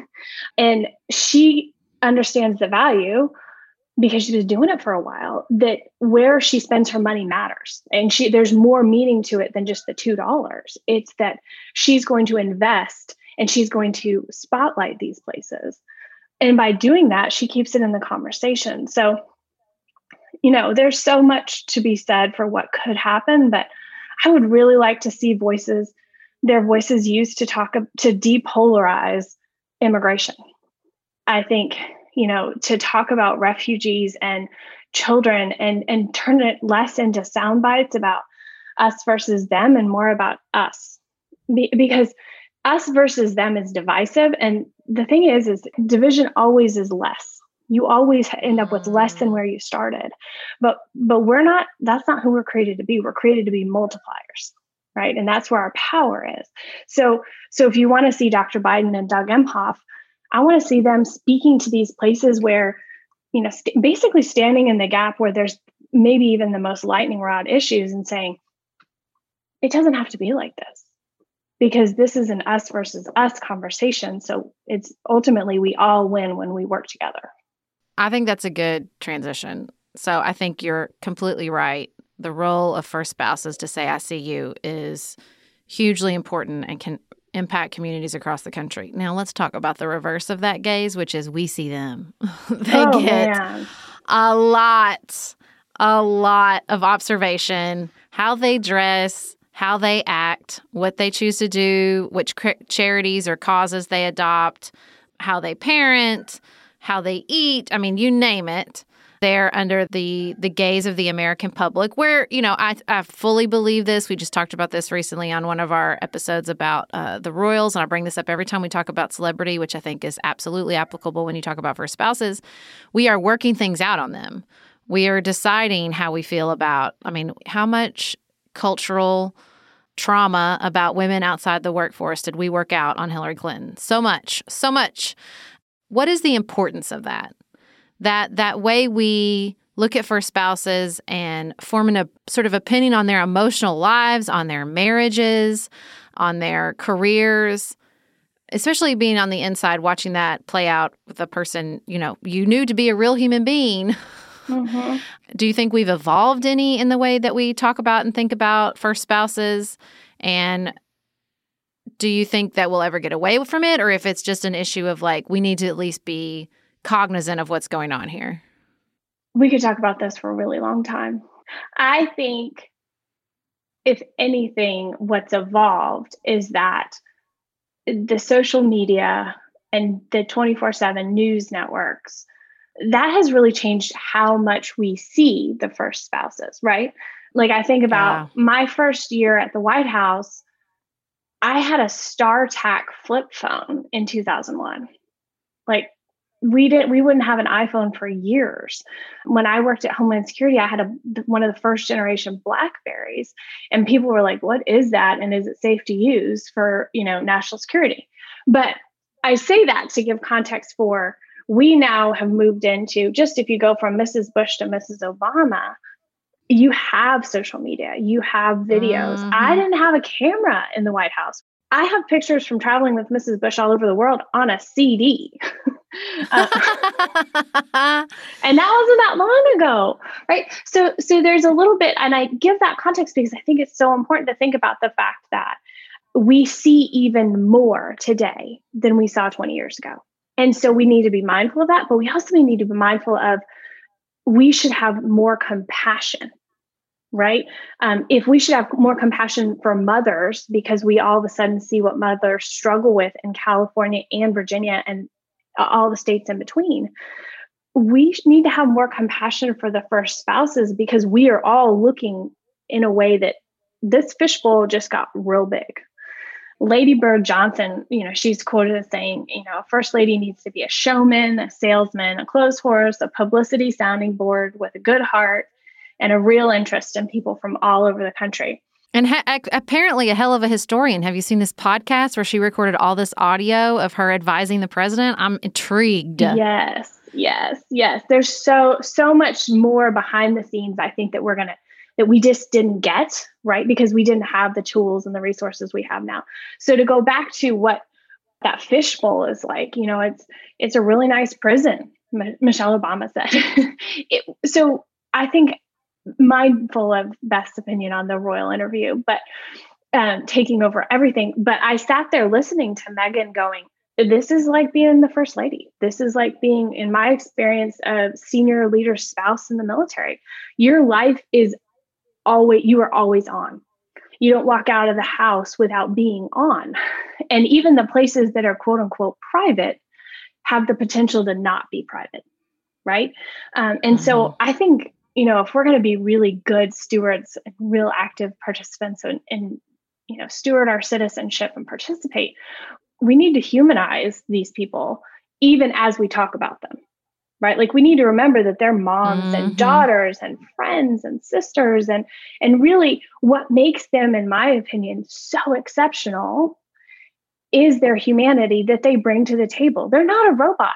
And she understands the value, because she was doing it for a while, that where she spends her money matters. And she there's more meaning to it than just the two dollars. It's that she's going to invest and she's going to spotlight these places. And by doing that, she keeps it in the conversation. So, you know, there's so much to be said for what could happen, but I would really like to see voices, their voices used to talk, to depolarize immigration. I think, you know, to talk about refugees and children and, and turn it less into sound bites about us versus them and more about us. Be, because us versus them is divisive. And the thing is, is division always is less. You always end up with less than where you started. But but we're not, that's not who we're created to be. We're created to be multipliers, right? And that's where our power is. So, so if you want to see Doctor Biden and Doug Emhoff, I want to see them speaking to these places where, you know, st- basically standing in the gap where there's maybe even the most lightning rod issues and saying, it doesn't have to be like this, because this is an us versus us conversation. So it's ultimately we all win when we work together. I think that's a good transition. So I think you're completely right. The role of first spouses to say, I see you, is hugely important and can impact communities across the country. Now let's talk about the reverse of that gaze, which is we see them. They oh, get man. a lot, a lot of observation, how they dress, how they act, what they choose to do, which charities or causes they adopt, how they parent, how they eat. I mean, you name it. They're under the the gaze of the American public, where, you know, I, I fully believe this. We just talked about this recently on one of our episodes about uh, the royals. And I bring this up every time we talk about celebrity, which I think is absolutely applicable when you talk about first spouses. We are working things out on them. We are deciding how we feel about, I mean, how much cultural trauma about women outside the workforce did we work out on Hillary Clinton? So much, so much. What is the importance of that? That that way we look at first spouses and form a sort of opinion on their emotional lives, on their marriages, on their careers, especially being on the inside, watching that play out with a person, you know, you knew to be a real human being. Mm-hmm. Do you think we've evolved any in the way that we talk about and think about first spouses? And do you think that we'll ever get away from it? Or if it's just an issue of like, we need to at least be cognizant of what's going on here? We could talk about this for a really long time. I think, if anything, what's evolved is that the social media and the twenty-four seven news networks, that has really changed how much we see the first spouses, right? Like, I think about yeah. my first year at the White House, I had a StarTAC flip phone in two thousand one. Like, we didn't we wouldn't have an iPhone for years. When I worked at Homeland Security, I had a one of the first generation BlackBerries, and people were like, what is that, and is it safe to use for, you know, national security? But I say that to give context for, we now have moved into, just if you go from Missus Bush to Missus Obama, you have social media, you have videos. Mm-hmm. I didn't have a camera in the White House. I have pictures from traveling with Missus Bush all over the world on a C D. uh, and that wasn't that long ago, right? So, so there's a little bit, and I give that context because I think it's so important to think about the fact that we see even more today than we saw twenty years ago. And so we need to be mindful of that, but we also need to be mindful of, we should have more compassion, right? Um, if we should have more compassion for mothers, because we all of a sudden see what mothers struggle with in California and Virginia and all the states in between, we need to have more compassion for the first spouses, because we are all looking in a way that this fishbowl just got real big. Lady Bird Johnson, you know, she's quoted as saying, you know, a first lady needs to be a showman, a salesman, a clothes horse, a publicity sounding board with a good heart and a real interest in people from all over the country. And ha- apparently a hell of a historian. Have you seen this podcast where she recorded all this audio of her advising the president? I'm intrigued. Yes, yes, yes. There's so, so much more behind the scenes, I think, that we're going to that we just didn't get, right? Because we didn't have the tools and the resources we have now. So to go back to what that fishbowl is like, you know, it's it's a really nice prison, M- Michelle Obama said. it, so I think, mindful of Beth's opinion on the royal interview, but um, taking over everything. But I sat there listening to Meghan going, this is like being the first lady. This is like being, in my experience, a senior leader spouse in the military. Your life is always, you are always on. You don't walk out of the house without being on. And even the places that are quote unquote private have the potential to not be private, right? Um, and mm-hmm. so I think, you know, if we're going to be really good stewards and real active participants and, and, you know, steward our citizenship and participate, we need to humanize these people even as we talk about them. Right? Like, we need to remember that they're moms mm-hmm. and daughters and friends and sisters. And, and really what makes them, in my opinion, so exceptional is their humanity that they bring to the table. They're not a robot.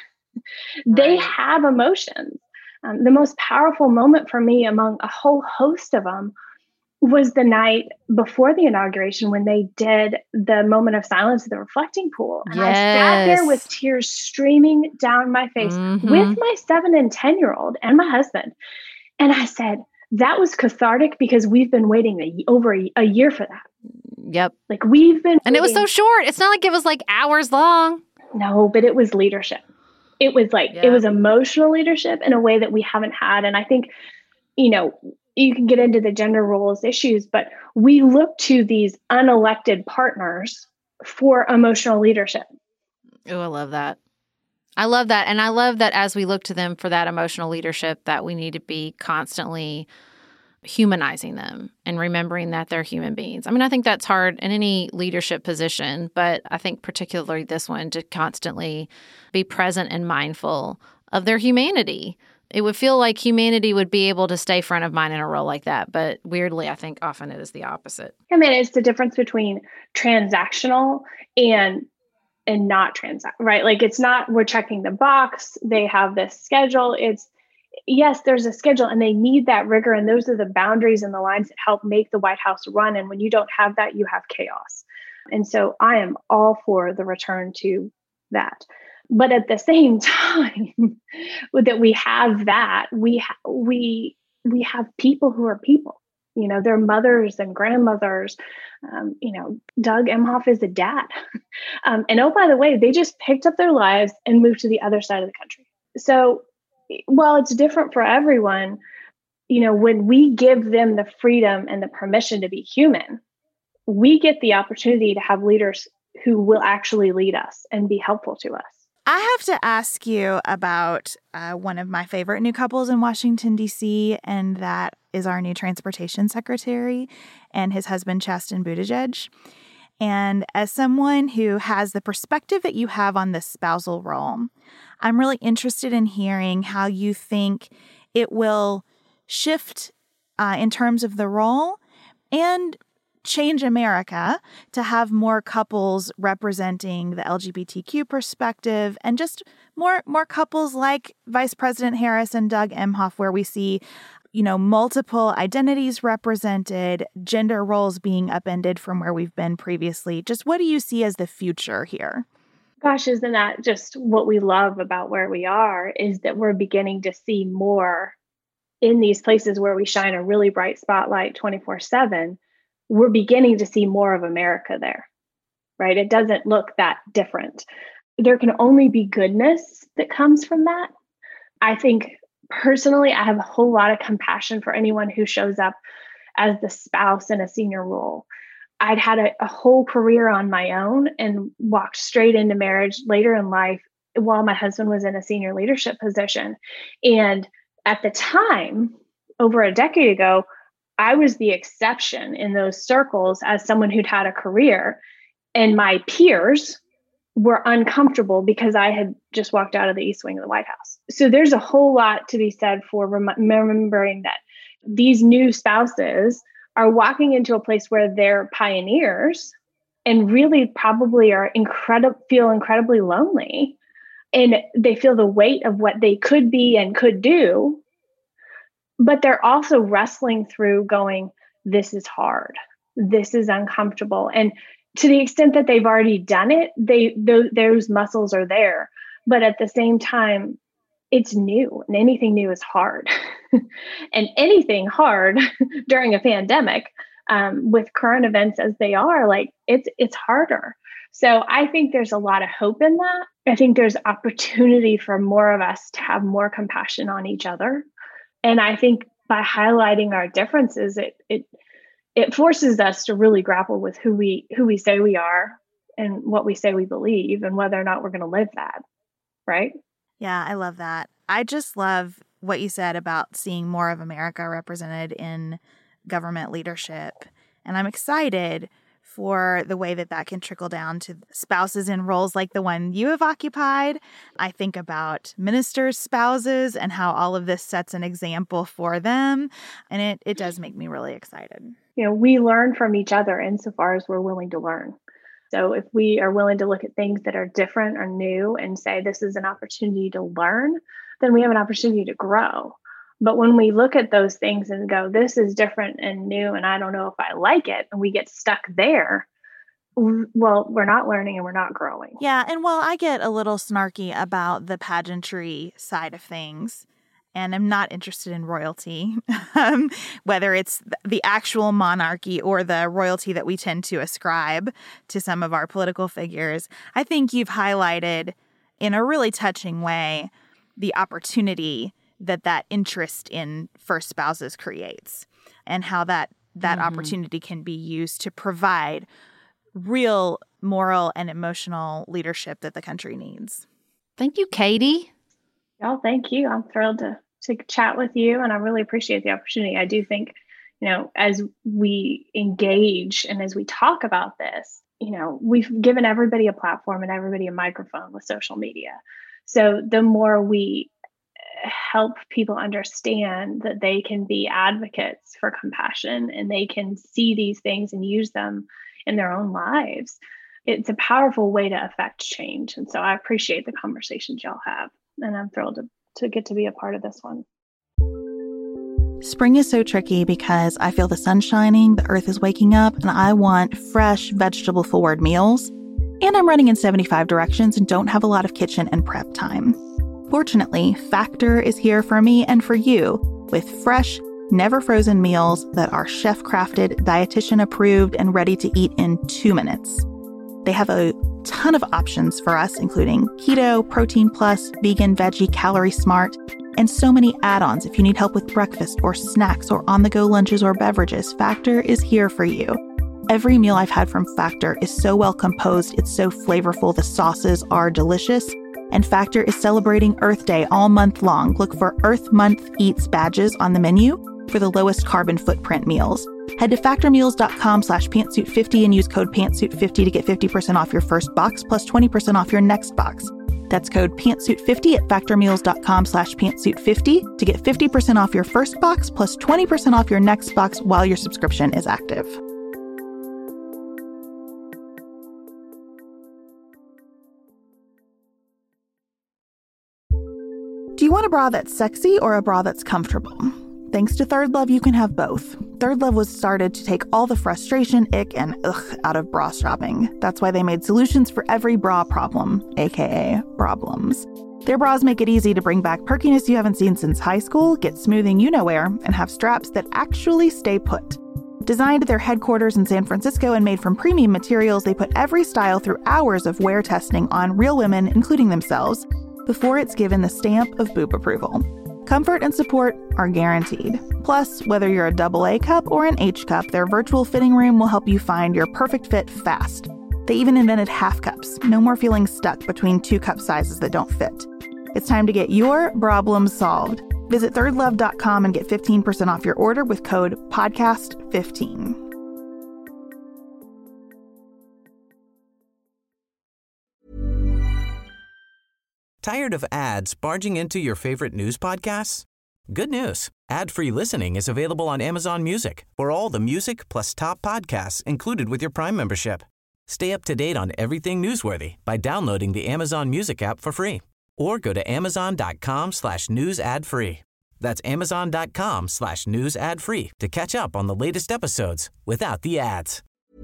They right. have emotions. Um, the most powerful moment for me among a whole host of them was the night before the inauguration when they did the moment of silence at the reflecting pool. And yes. I sat there with tears streaming down my face mm-hmm. with my seven and ten year old and my husband. And I said, that was cathartic because we've been waiting a, over a, a year for that. Yep. Like we've been And waiting. It was so short. It's not like it was like hours long. No, but it was leadership. It was like, yeah. it was emotional leadership in a way that we haven't had. And I think, you know, you can get into the gender roles issues, but we look to these unelected partners for emotional leadership. Oh, I love that. I love that. And I love that as we look to them for that emotional leadership, that we need to be constantly humanizing them and remembering that they're human beings. I mean, I think that's hard in any leadership position, but I think particularly this one, to constantly be present and mindful of their humanity. It would feel like humanity would be able to stay front of mind in a role like that. But weirdly, I think often it is the opposite. I mean, it's the difference between transactional and and not transact, right? Like, it's not, we're checking the box. They have this schedule. It's, yes, there's a schedule and they need that rigor. And those are the boundaries and the lines that help make the White House run. And when you don't have that, you have chaos. And so I am all for the return to that. But at the same time that we have that, we ha- we we have people who are people. You know, they're mothers and grandmothers. Um, you know, Doug Emhoff is a dad. um, and oh, by the way, they just picked up their lives and moved to the other side of the country. So while it's different for everyone, you know, when we give them the freedom and the permission to be human, we get the opportunity to have leaders who will actually lead us and be helpful to us. I have to ask you about uh, one of my favorite new couples in Washington, D C, and that is our new transportation secretary and his husband, Chasten Buttigieg. And as someone who has the perspective that you have on the spousal role, I'm really interested in hearing how you think it will shift uh, in terms of the role and change America to have more couples representing the L G B T Q perspective and just more more couples like Vice President Harris and Doug Emhoff, where we see, you know, multiple identities represented, gender roles being upended from where we've been previously. Just what do you see as the future here? Gosh, isn't that just what we love about where we are, is that we're beginning to see more in these places where we shine a really bright spotlight twenty-four seven. We're beginning to see more of America there, right? It doesn't look that different. There can only be goodness that comes from that. I think personally, I have a whole lot of compassion for anyone who shows up as the spouse in a senior role. I'd had a, a whole career on my own and walked straight into marriage later in life while my husband was in a senior leadership position. And at the time, over a decade ago, I was the exception in those circles as someone who'd had a career, and my peers were uncomfortable because I had just walked out of the East Wing of the White House. So there's a whole lot to be said for rem- remembering that these new spouses are walking into a place where they're pioneers and really probably are incredible, feel incredibly lonely. And they feel the weight of what they could be and could do. But they're also wrestling through going, this is hard. This is uncomfortable. And to the extent that they've already done it, they those, those muscles are there. But at the same time, it's new, and anything new is hard. And anything hard during a pandemic, um, with current events as they are, like it's it's harder. So I think there's a lot of hope in that. I think there's opportunity for more of us to have more compassion on each other. And I think by highlighting our differences, it it it forces us to really grapple with who we who we say we are and what we say we believe and whether or not we're going to live that, right? Yeah, I love that. I just love what you said about seeing more of America represented in government leadership. And I'm excited for the way that that can trickle down to spouses in roles like the one you have occupied. I think about ministers' spouses and how all of this sets an example for them. And it, it does make me really excited. You know, we learn from each other insofar as we're willing to learn. So if we are willing to look at things that are different or new and say this is an opportunity to learn, then we have an opportunity to grow. But when we look at those things and go, this is different and new, and I don't know if I like it, and we get stuck there, well, we're not learning and we're not growing. Yeah. And while I get a little snarky about the pageantry side of things, and I'm not interested in royalty, um, whether it's the actual monarchy or the royalty that we tend to ascribe to some of our political figures, I think you've highlighted in a really touching way the opportunity that that interest in first spouses creates and how that that mm-hmm. opportunity can be used to provide real moral and emotional leadership that the country needs. Thank you, Katie. Oh, thank you. I'm thrilled to, to chat with you, and I really appreciate the opportunity. I do think, you know, as we engage and as we talk about this, you know, we've given everybody a platform and everybody a microphone with social media. So the more we help people understand that they can be advocates for compassion and they can see these things and use them in their own lives, it's a powerful way to affect change. And so I appreciate the conversations y'all have, and I'm thrilled to, to get to be a part of this one. Spring is so tricky because I feel the sun shining, the earth is waking up, and I want fresh, vegetable-forward meals. And I'm running in seventy-five directions and don't have a lot of kitchen and prep time. Fortunately, Factor is here for me and for you with fresh, never frozen meals that are chef-crafted, dietitian-approved, and ready to eat in two minutes. They have a ton of options for us, including keto, protein plus, vegan, veggie, calorie smart, and so many add-ons if you need help with breakfast or snacks or on-the-go lunches or beverages. Factor is here for you. Every meal I've had from Factor is so well composed, it's so flavorful, the sauces are delicious. And Factor is celebrating Earth Day all month long. Look for Earth Month Eats badges on the menu for the lowest carbon footprint meals. Head to factormeals.com slash pantsuit50 and use code pantsuit fifty to get fifty percent off your first box plus twenty percent off your next box. That's code pantsuit fifty at factormeals.com slash pantsuit50 to get fifty percent off your first box plus twenty percent off your next box while your subscription is active. Do you want a bra that's sexy or a bra that's comfortable? Thanks to Third Love, you can have both. Third Love was started to take all the frustration, ick, and ugh out of bra shopping. That's why they made solutions for every bra problem, aka problems. Their bras make it easy to bring back perkiness you haven't seen since high school, get smoothing you-know-where, and have straps that actually stay put. Designed at their headquarters in San Francisco and made from premium materials, they put every style through hours of wear testing on real women, including themselves, before it's given the stamp of boob approval. Comfort and support are guaranteed. Plus, whether you're a double A cup or an H cup, their virtual fitting room will help you find your perfect fit fast. They even invented half cups. No more feeling stuck between two cup sizes that don't fit. It's time to get your problems solved. Visit third love dot com and get fifteen percent off your order with code podcast fifteen. Tired of ads barging into your favorite news podcasts? Good news. Ad-free listening is available on Amazon Music for all the music plus top podcasts included with your Prime membership. Stay up to date on everything newsworthy by downloading the Amazon Music app for free or go to amazon.com slash news ad free. That's amazon.com slash news ad free to catch up on the latest episodes without the ads.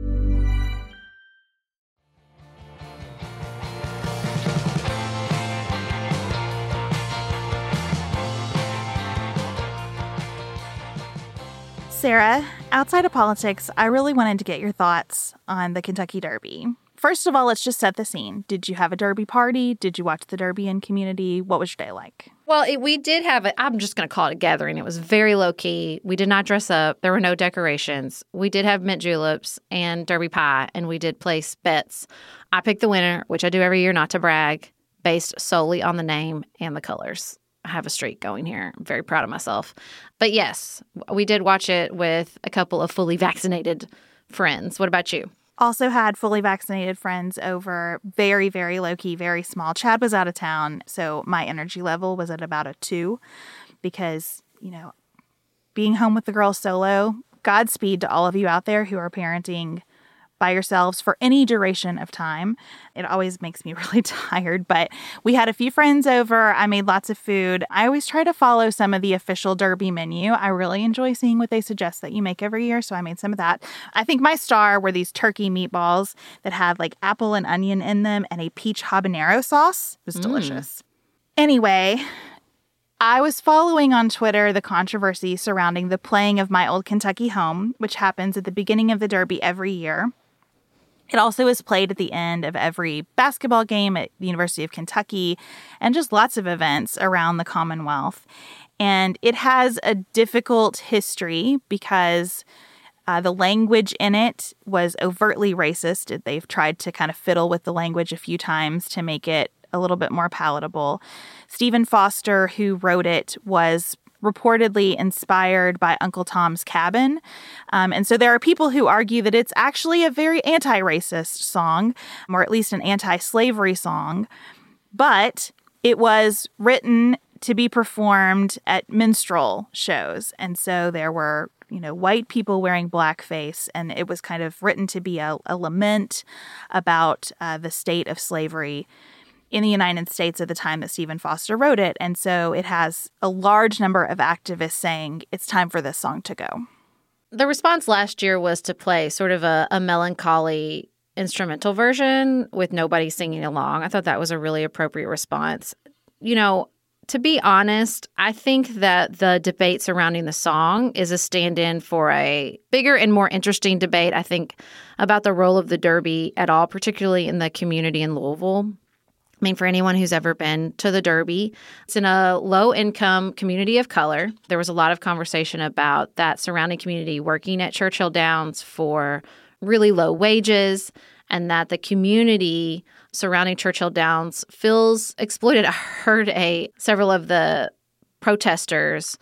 Sarah, outside of politics, I really wanted to get your thoughts on the Kentucky Derby. First of all, let's just set the scene. Did you have a Derby party? Did you watch the Derby in community? What was your day like? Well, it, we did have a, I'm just going to call it a gathering. It was very low-key. We did not dress up. There were no decorations. We did have mint juleps and Derby pie, and we did place bets. I picked the winner, which I do every year, not to brag, based solely on the name and the colors. I have a streak going here. I'm very proud of myself. But yes, we did watch it with a couple of fully vaccinated friends. What about you? Also had fully vaccinated friends over, very, very low-key, very small. Chad was out of town, so my energy level was at about a two because, you know, being home with the girls solo, Godspeed to all of you out there who are parenting by yourselves for any duration of time. It always makes me really tired, but we had a few friends over. I made lots of food. I always try to follow some of the official Derby menu. I really enjoy seeing what they suggest that you make every year, so I made some of that. I think my star were these turkey meatballs that had like apple and onion in them and a peach habanero sauce. It was delicious. Mm. Anyway, I was following on Twitter the controversy surrounding the playing of My Old Kentucky Home, which happens at the beginning of the Derby every year. It also is played at the end of every basketball game at the University of Kentucky and just lots of events around the Commonwealth. And it has a difficult history because uh, the language in it was overtly racist. They've tried to kind of fiddle with the language a few times to make it a little bit more palatable. Stephen Foster, who wrote it, was reportedly inspired by Uncle Tom's Cabin. Um, and so there are people who argue that it's actually a very anti-racist song, or at least an anti-slavery song. But it was written to be performed at minstrel shows. And so there were, you know, white people wearing blackface, and it was kind of written to be a, a lament about uh, the state of slavery in the United States at the time that Stephen Foster wrote it. And so it has a large number of activists saying it's time for this song to go. The response last year was to play sort of a, a melancholy instrumental version with nobody singing along. I thought that was a really appropriate response. You know, to be honest, I think that the debate surrounding the song is a stand-in for a bigger and more interesting debate, I think, about the role of the Derby at all, particularly in the community in Louisville. I mean, for anyone who's ever been to the Derby, it's in a low-income community of color. There was a lot of conversation about that surrounding community working at Churchill Downs for really low wages, and that the community surrounding Churchill Downs feels exploited. I heard a several of the protesters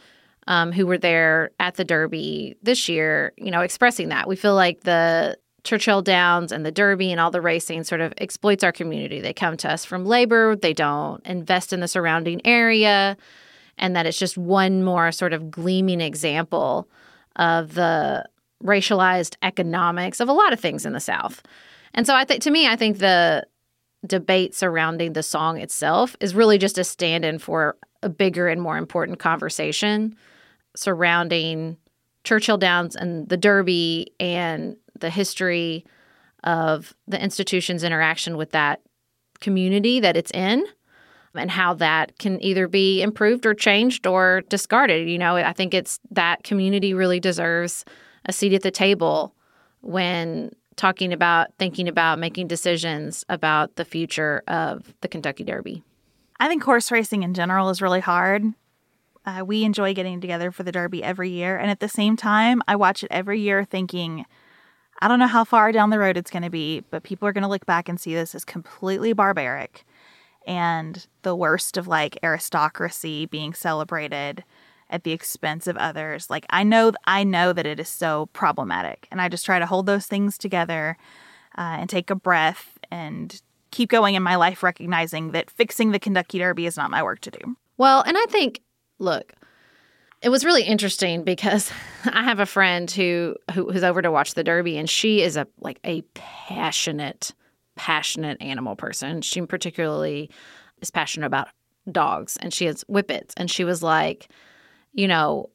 um, who were there at the Derby this year, you know, expressing that. We feel like the Churchill Downs and the Derby and all the racing sort of exploits our community. They come to us from labor. They don't invest in the surrounding area. And that it's just one more sort of gleaming example of the racialized economics of a lot of things in the South. And so I think, to me, I think the debate surrounding the song itself is really just a stand-in for a bigger and more important conversation surrounding Churchill Downs and the Derby and the history of the institution's interaction with that community that it's in, and how that can either be improved or changed or discarded. You know, I think it's that community really deserves a seat at the table when talking about, thinking about, making decisions about the future of the Kentucky Derby. I think horse racing in general is really hard. Uh, we enjoy getting together for the Derby every year. And at the same time, I watch it every year thinking, I don't know how far down the road it's going to be, but people are going to look back and see this as completely barbaric and the worst of like aristocracy being celebrated at the expense of others. Like, I know, I know that it is so problematic, and I just try to hold those things together uh, and take a breath and keep going in my life, recognizing that fixing the Kentucky Derby is not my work to do. Well, and I think, look, it was really interesting because I have a friend who, who who's over to watch the Derby, and she is a like a passionate, passionate animal person. She particularly is passionate about dogs, and she has whippets. And she was like, you know,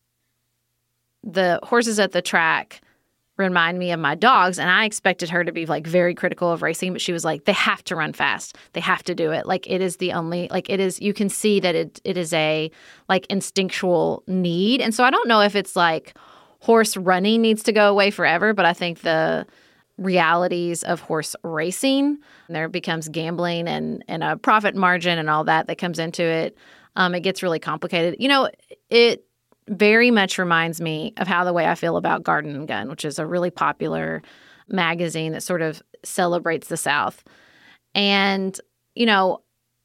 the horses at the track remind me of my dogs. And I expected her to be like very critical of racing, but she was like, they have to run fast. They have to do it. Like, it is the only, like, it is, you can see that it it is a like instinctual need. And so I don't know if it's like horse running needs to go away forever, but I think the realities of horse racing, there becomes gambling and, and a profit margin and all that that comes into it. Um, it gets really complicated. You know, it very much reminds me of how the way I feel about Garden and Gun, which is a really popular magazine that sort of celebrates the South. And, you know,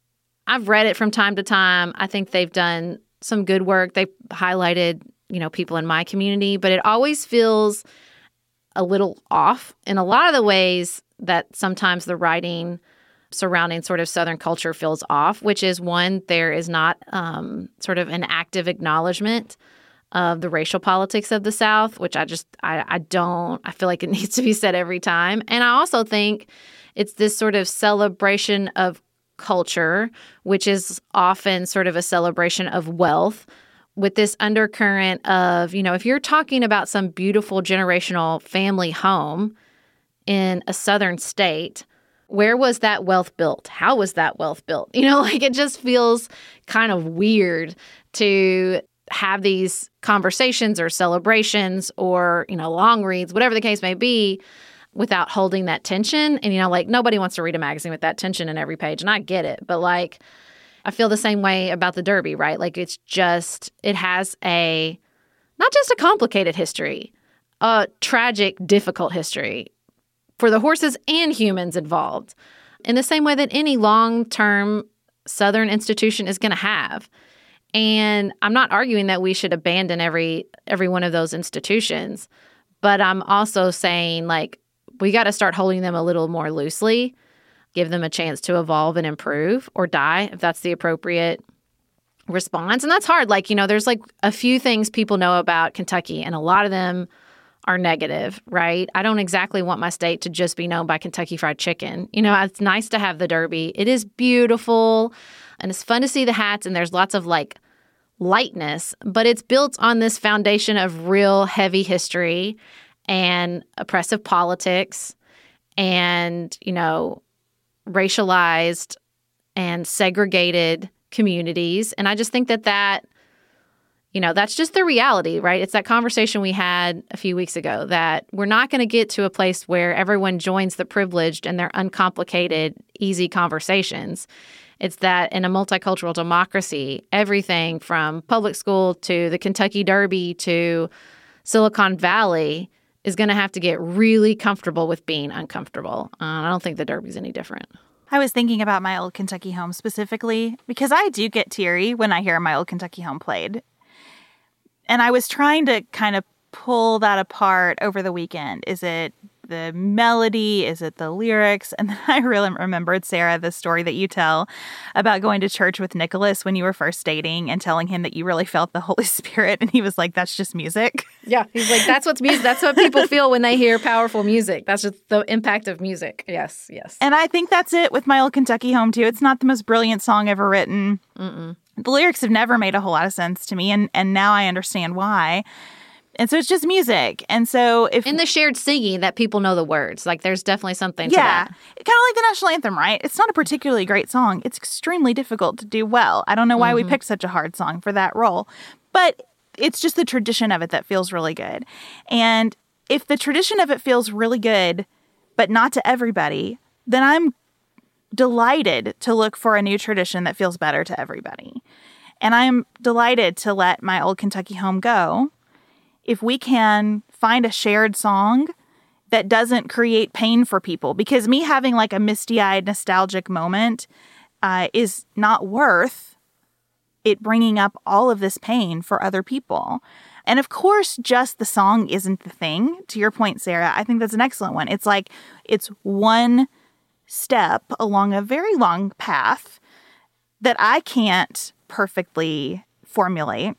I've read it from time to time. I think they've done some good work. They've highlighted, you know, people in my community, but it always feels a little off in a lot of the ways that sometimes the writing surrounding sort of Southern culture feels off, which is, one, there is not um, sort of an active acknowledgement of the racial politics of the South, which I just, I, I don't, I feel like it needs to be said every time. And I also think it's this sort of celebration of culture, which is often sort of a celebration of wealth, with this undercurrent of, you know, if you're talking about some beautiful generational family home in a Southern state, where was that wealth built? How was that wealth built? You know, like, it just feels kind of weird to have these conversations or celebrations or, you know, long reads, whatever the case may be, without holding that tension. And, you know, like, nobody wants to read a magazine with that tension in every page. And I get it. But, like, I feel the same way about the Derby, right? Like, it's just, it has a, not just a complicated history, a tragic, difficult history for the horses and humans involved, in the same way that any long-term Southern institution is going to have. And I'm not arguing that we should abandon every every one of those institutions, but I'm also saying, like, we got to start holding them a little more loosely, give them a chance to evolve and improve, or die if that's the appropriate response. And that's hard. Like, you know, there's like a few things people know about Kentucky, and a lot of them are negative, right? I don't exactly want my state to just be known by Kentucky Fried Chicken. You know, it's nice to have the Derby. It is beautiful, and it's fun to see the hats, and there's lots of like lightness, but it's built on this foundation of real heavy history and oppressive politics and, you know, racialized and segregated communities. And I just think that that, you know, that's just the reality, right? It's that conversation we had a few weeks ago, that we're not going to get to a place where everyone joins the privileged and they're uncomplicated, easy conversations. It's that in a multicultural democracy, everything from public school to the Kentucky Derby to Silicon Valley is going to have to get really comfortable with being uncomfortable. Uh, I don't think the Derby's any different. I was thinking about my old Kentucky home specifically because I do get teary when I hear my old Kentucky home played. And I was trying to kind of pull that apart over the weekend. Is it the melody? Is it the lyrics? And then I really remembered, Sarah, the story that you tell about going to church with Nicholas when you were first dating and telling him that you really felt the Holy Spirit. And he was like, that's just music. Yeah. He's like, that's what's music. That's what people feel when they hear powerful music. That's just the impact of music. Yes. Yes. And I think that's it with My Old Kentucky Home, too. It's not the most brilliant song ever written. Mm-mm. The lyrics have never made a whole lot of sense to me. And, and now I understand why. And so it's just music. And so if... In the shared singing that people know the words. Like, there's definitely something yeah, to that. Kind of like the national anthem, right? It's not a particularly great song. It's extremely difficult to do well. I don't know why mm-hmm. we picked such a hard song for that role. But it's just the tradition of it that feels really good. And if the tradition of it feels really good, but not to everybody, then I'm delighted to look for a new tradition that feels better to everybody. And I'm delighted to let My Old Kentucky Home go if we can find a shared song that doesn't create pain for people. Because me having like a misty-eyed nostalgic moment uh, is not worth it bringing up all of this pain for other people. And of course, just the song isn't the thing. To your point, Sarah, I think that's an excellent one. It's like, it's one step along a very long path that I can't perfectly formulate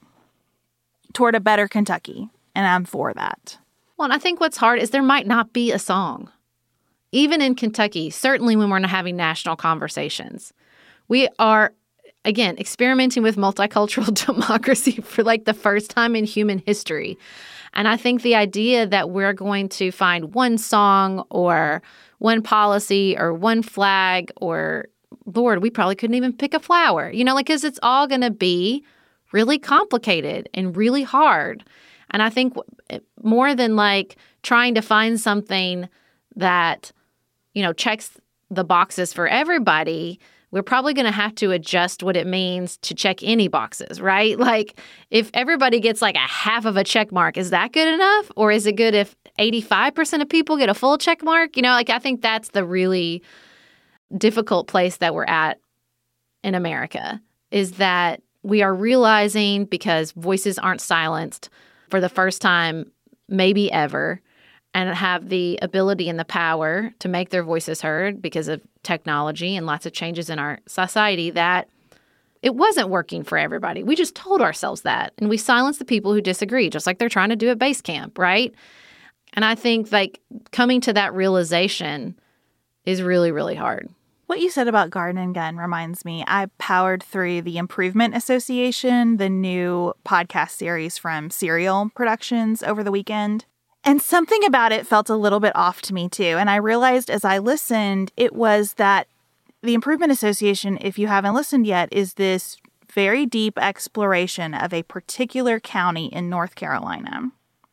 toward a better Kentucky. And I'm for that. Well, and I think what's hard is there might not be a song. Even in Kentucky, certainly when we're not having national conversations, we are, again, experimenting with multicultural democracy for like the first time in human history. And I think the idea that we're going to find one song or one policy or one flag or, Lord, we probably couldn't even pick a flower, you know, like, because it's all going to be really complicated and really hard. And I think more than like trying to find something that, you know, checks the boxes for everybody, we're probably going to have to adjust what it means to check any boxes, right? Like if everybody gets like a half of a check mark, is that good enough? Or is it good if eighty-five percent of people get a full check mark? You know, like I think that's the really difficult place that we're at in America, is that we are realizing, because voices aren't silenced for the first time, maybe ever, and have the ability and the power to make their voices heard because of technology and lots of changes in our society, that it wasn't working for everybody. We just told ourselves that, and we silenced the people who disagree, just like they're trying to do at base camp, right? And I think like coming to that realization is really, really hard. What you said about Garden and Gun reminds me, I powered through the Improvement Association, the new podcast series from Serial Productions, over the weekend. And something about it felt a little bit off to me, too. And I realized as I listened, it was that the Improvement Association, if you haven't listened yet, is this very deep exploration of a particular county in North Carolina.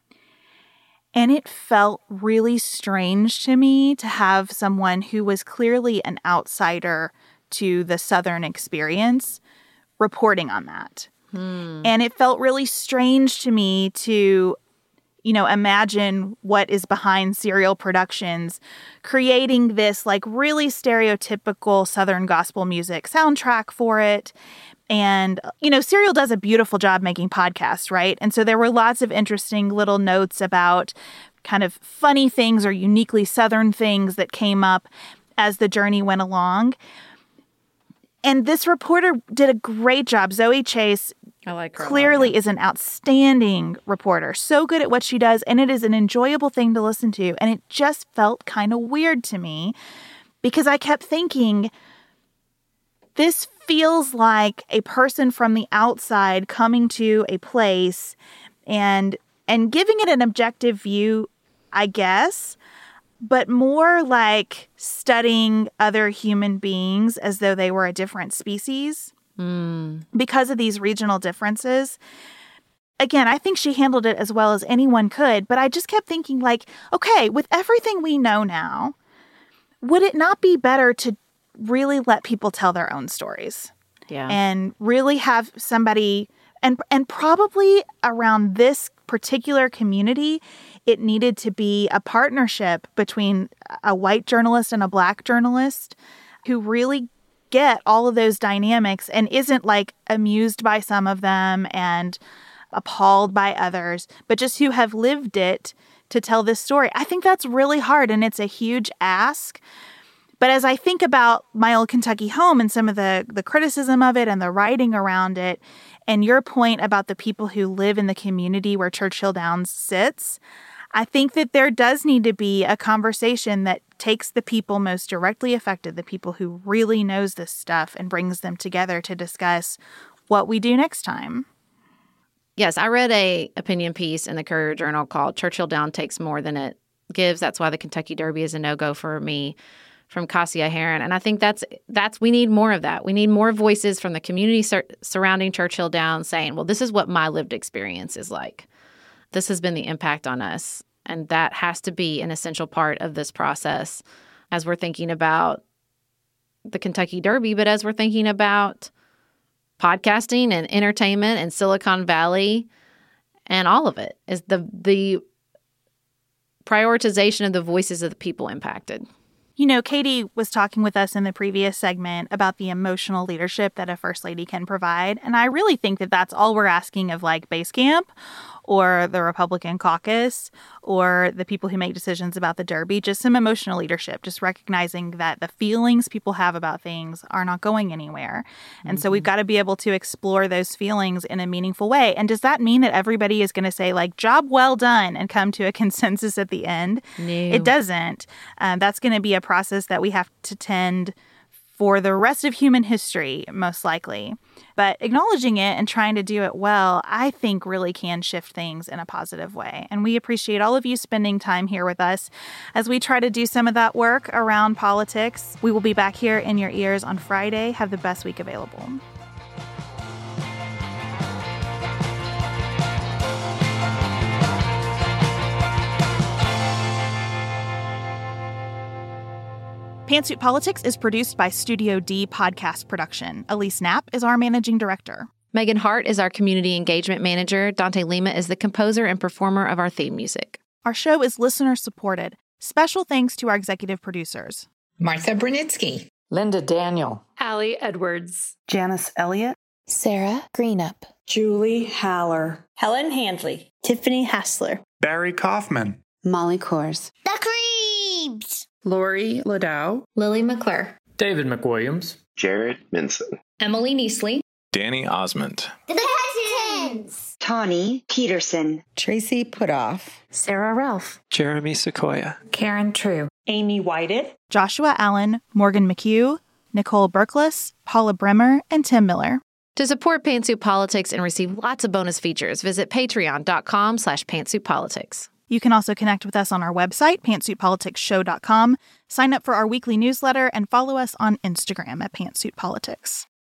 And it felt really strange to me to have someone who was clearly an outsider to the Southern experience reporting on that. Hmm. And it felt really strange to me to, you know, imagine what is behind Serial Productions creating this like really stereotypical Southern gospel music soundtrack for it. And, you know, Serial does a beautiful job making podcasts, right? And so there were lots of interesting little notes about kind of funny things or uniquely Southern things that came up as the journey went along. And this reporter did a great job. Zoe Chase I like her clearly a lot, yeah. is an outstanding reporter, so good at what she does, and it is an enjoyable thing to listen to. And it just felt kind of weird to me because I kept thinking, this feels like a person from the outside coming to a place and and giving it an objective view, I guess, but more like studying other human beings as though they were a different species mm. because of these regional differences. Again, I think she handled it as well as anyone could, but I just kept thinking like, okay, with everything we know now, would it not be better to really let people tell their own stories? Yeah. And really have somebody, and and probably around this particular community, it needed to be a partnership between a white journalist and a black journalist who really get all of those dynamics and isn't like amused by some of them and appalled by others, but just who have lived it to tell this story. I think that's really hard, and it's a huge ask. But as I think about my old Kentucky home and some of the, the criticism of it and the writing around it, and your point about the people who live in the community where Churchill Downs sits, I think that there does need to be a conversation that takes the people most directly affected, the people who really knows this stuff, and brings them together to discuss what we do next time. Yes, I read a opinion piece in the Courier-Journal called Churchill Downs Takes More Than It Gives. That's why the Kentucky Derby is a no-go for me, from Cassia Heron. And I think that's, that's we need more of that. We need more voices from the community sur- surrounding Churchill Downs saying, well, this is what my lived experience is like. This has been the impact on us. And that has to be an essential part of this process as we're thinking about the Kentucky Derby, but as we're thinking about podcasting and entertainment and Silicon Valley and all of it, is the the prioritization of the voices of the people impacted. You know, Katie was talking with us in the previous segment about the emotional leadership that a First Lady can provide. And I really think that that's all we're asking of like Base Camp or the Republican caucus or the people who make decisions about the Derby, just some emotional leadership, just recognizing that the feelings people have about things are not going anywhere. And mm-hmm. so we've got to be able to explore those feelings in a meaningful way. And does that mean that everybody is going to say like, job well done, and come to a consensus at the end? No. It doesn't. Um, that's going to be a process that we have to tend for the rest of human history, most likely. But acknowledging it and trying to do it well, I think really can shift things in a positive way. And we appreciate all of you spending time here with us as we try to do some of that work around politics. We will be back here in your ears on Friday. Have the best week available. Pantsuit Politics is produced by Studio D Podcast Production. Elise Knapp is our managing director. Megan Hart is our community engagement manager. Dante Lima is the composer and performer of our theme music. Our show is listener-supported. Special thanks to our executive producers: Martha Brunitsky, Linda Daniel, Allie Edwards, Janice Elliott, Sarah Greenup, Julie Haller, Helen Handley, Tiffany Hassler, Barry Kaufman, Molly Kors, The Creeps, Lori Ladow, Lily McClure, David McWilliams, Jared Minson, Emily Neasley, Danny Osmond, The Hesitons, Tawny Peterson, Tracy Putoff, Sarah Ralph, Jeremy Sequoia, Karen True, Amy Whited, Joshua Allen, Morgan McHugh, Nicole Berkless, Paula Bremer, and Tim Miller. To support Pantsuit Politics and receive lots of bonus features, visit patreon.com slash pantsuitpolitics. You can also connect with us on our website, pantsuit politics show dot com, sign up for our weekly newsletter, and follow us on Instagram at Pantsuit Politics.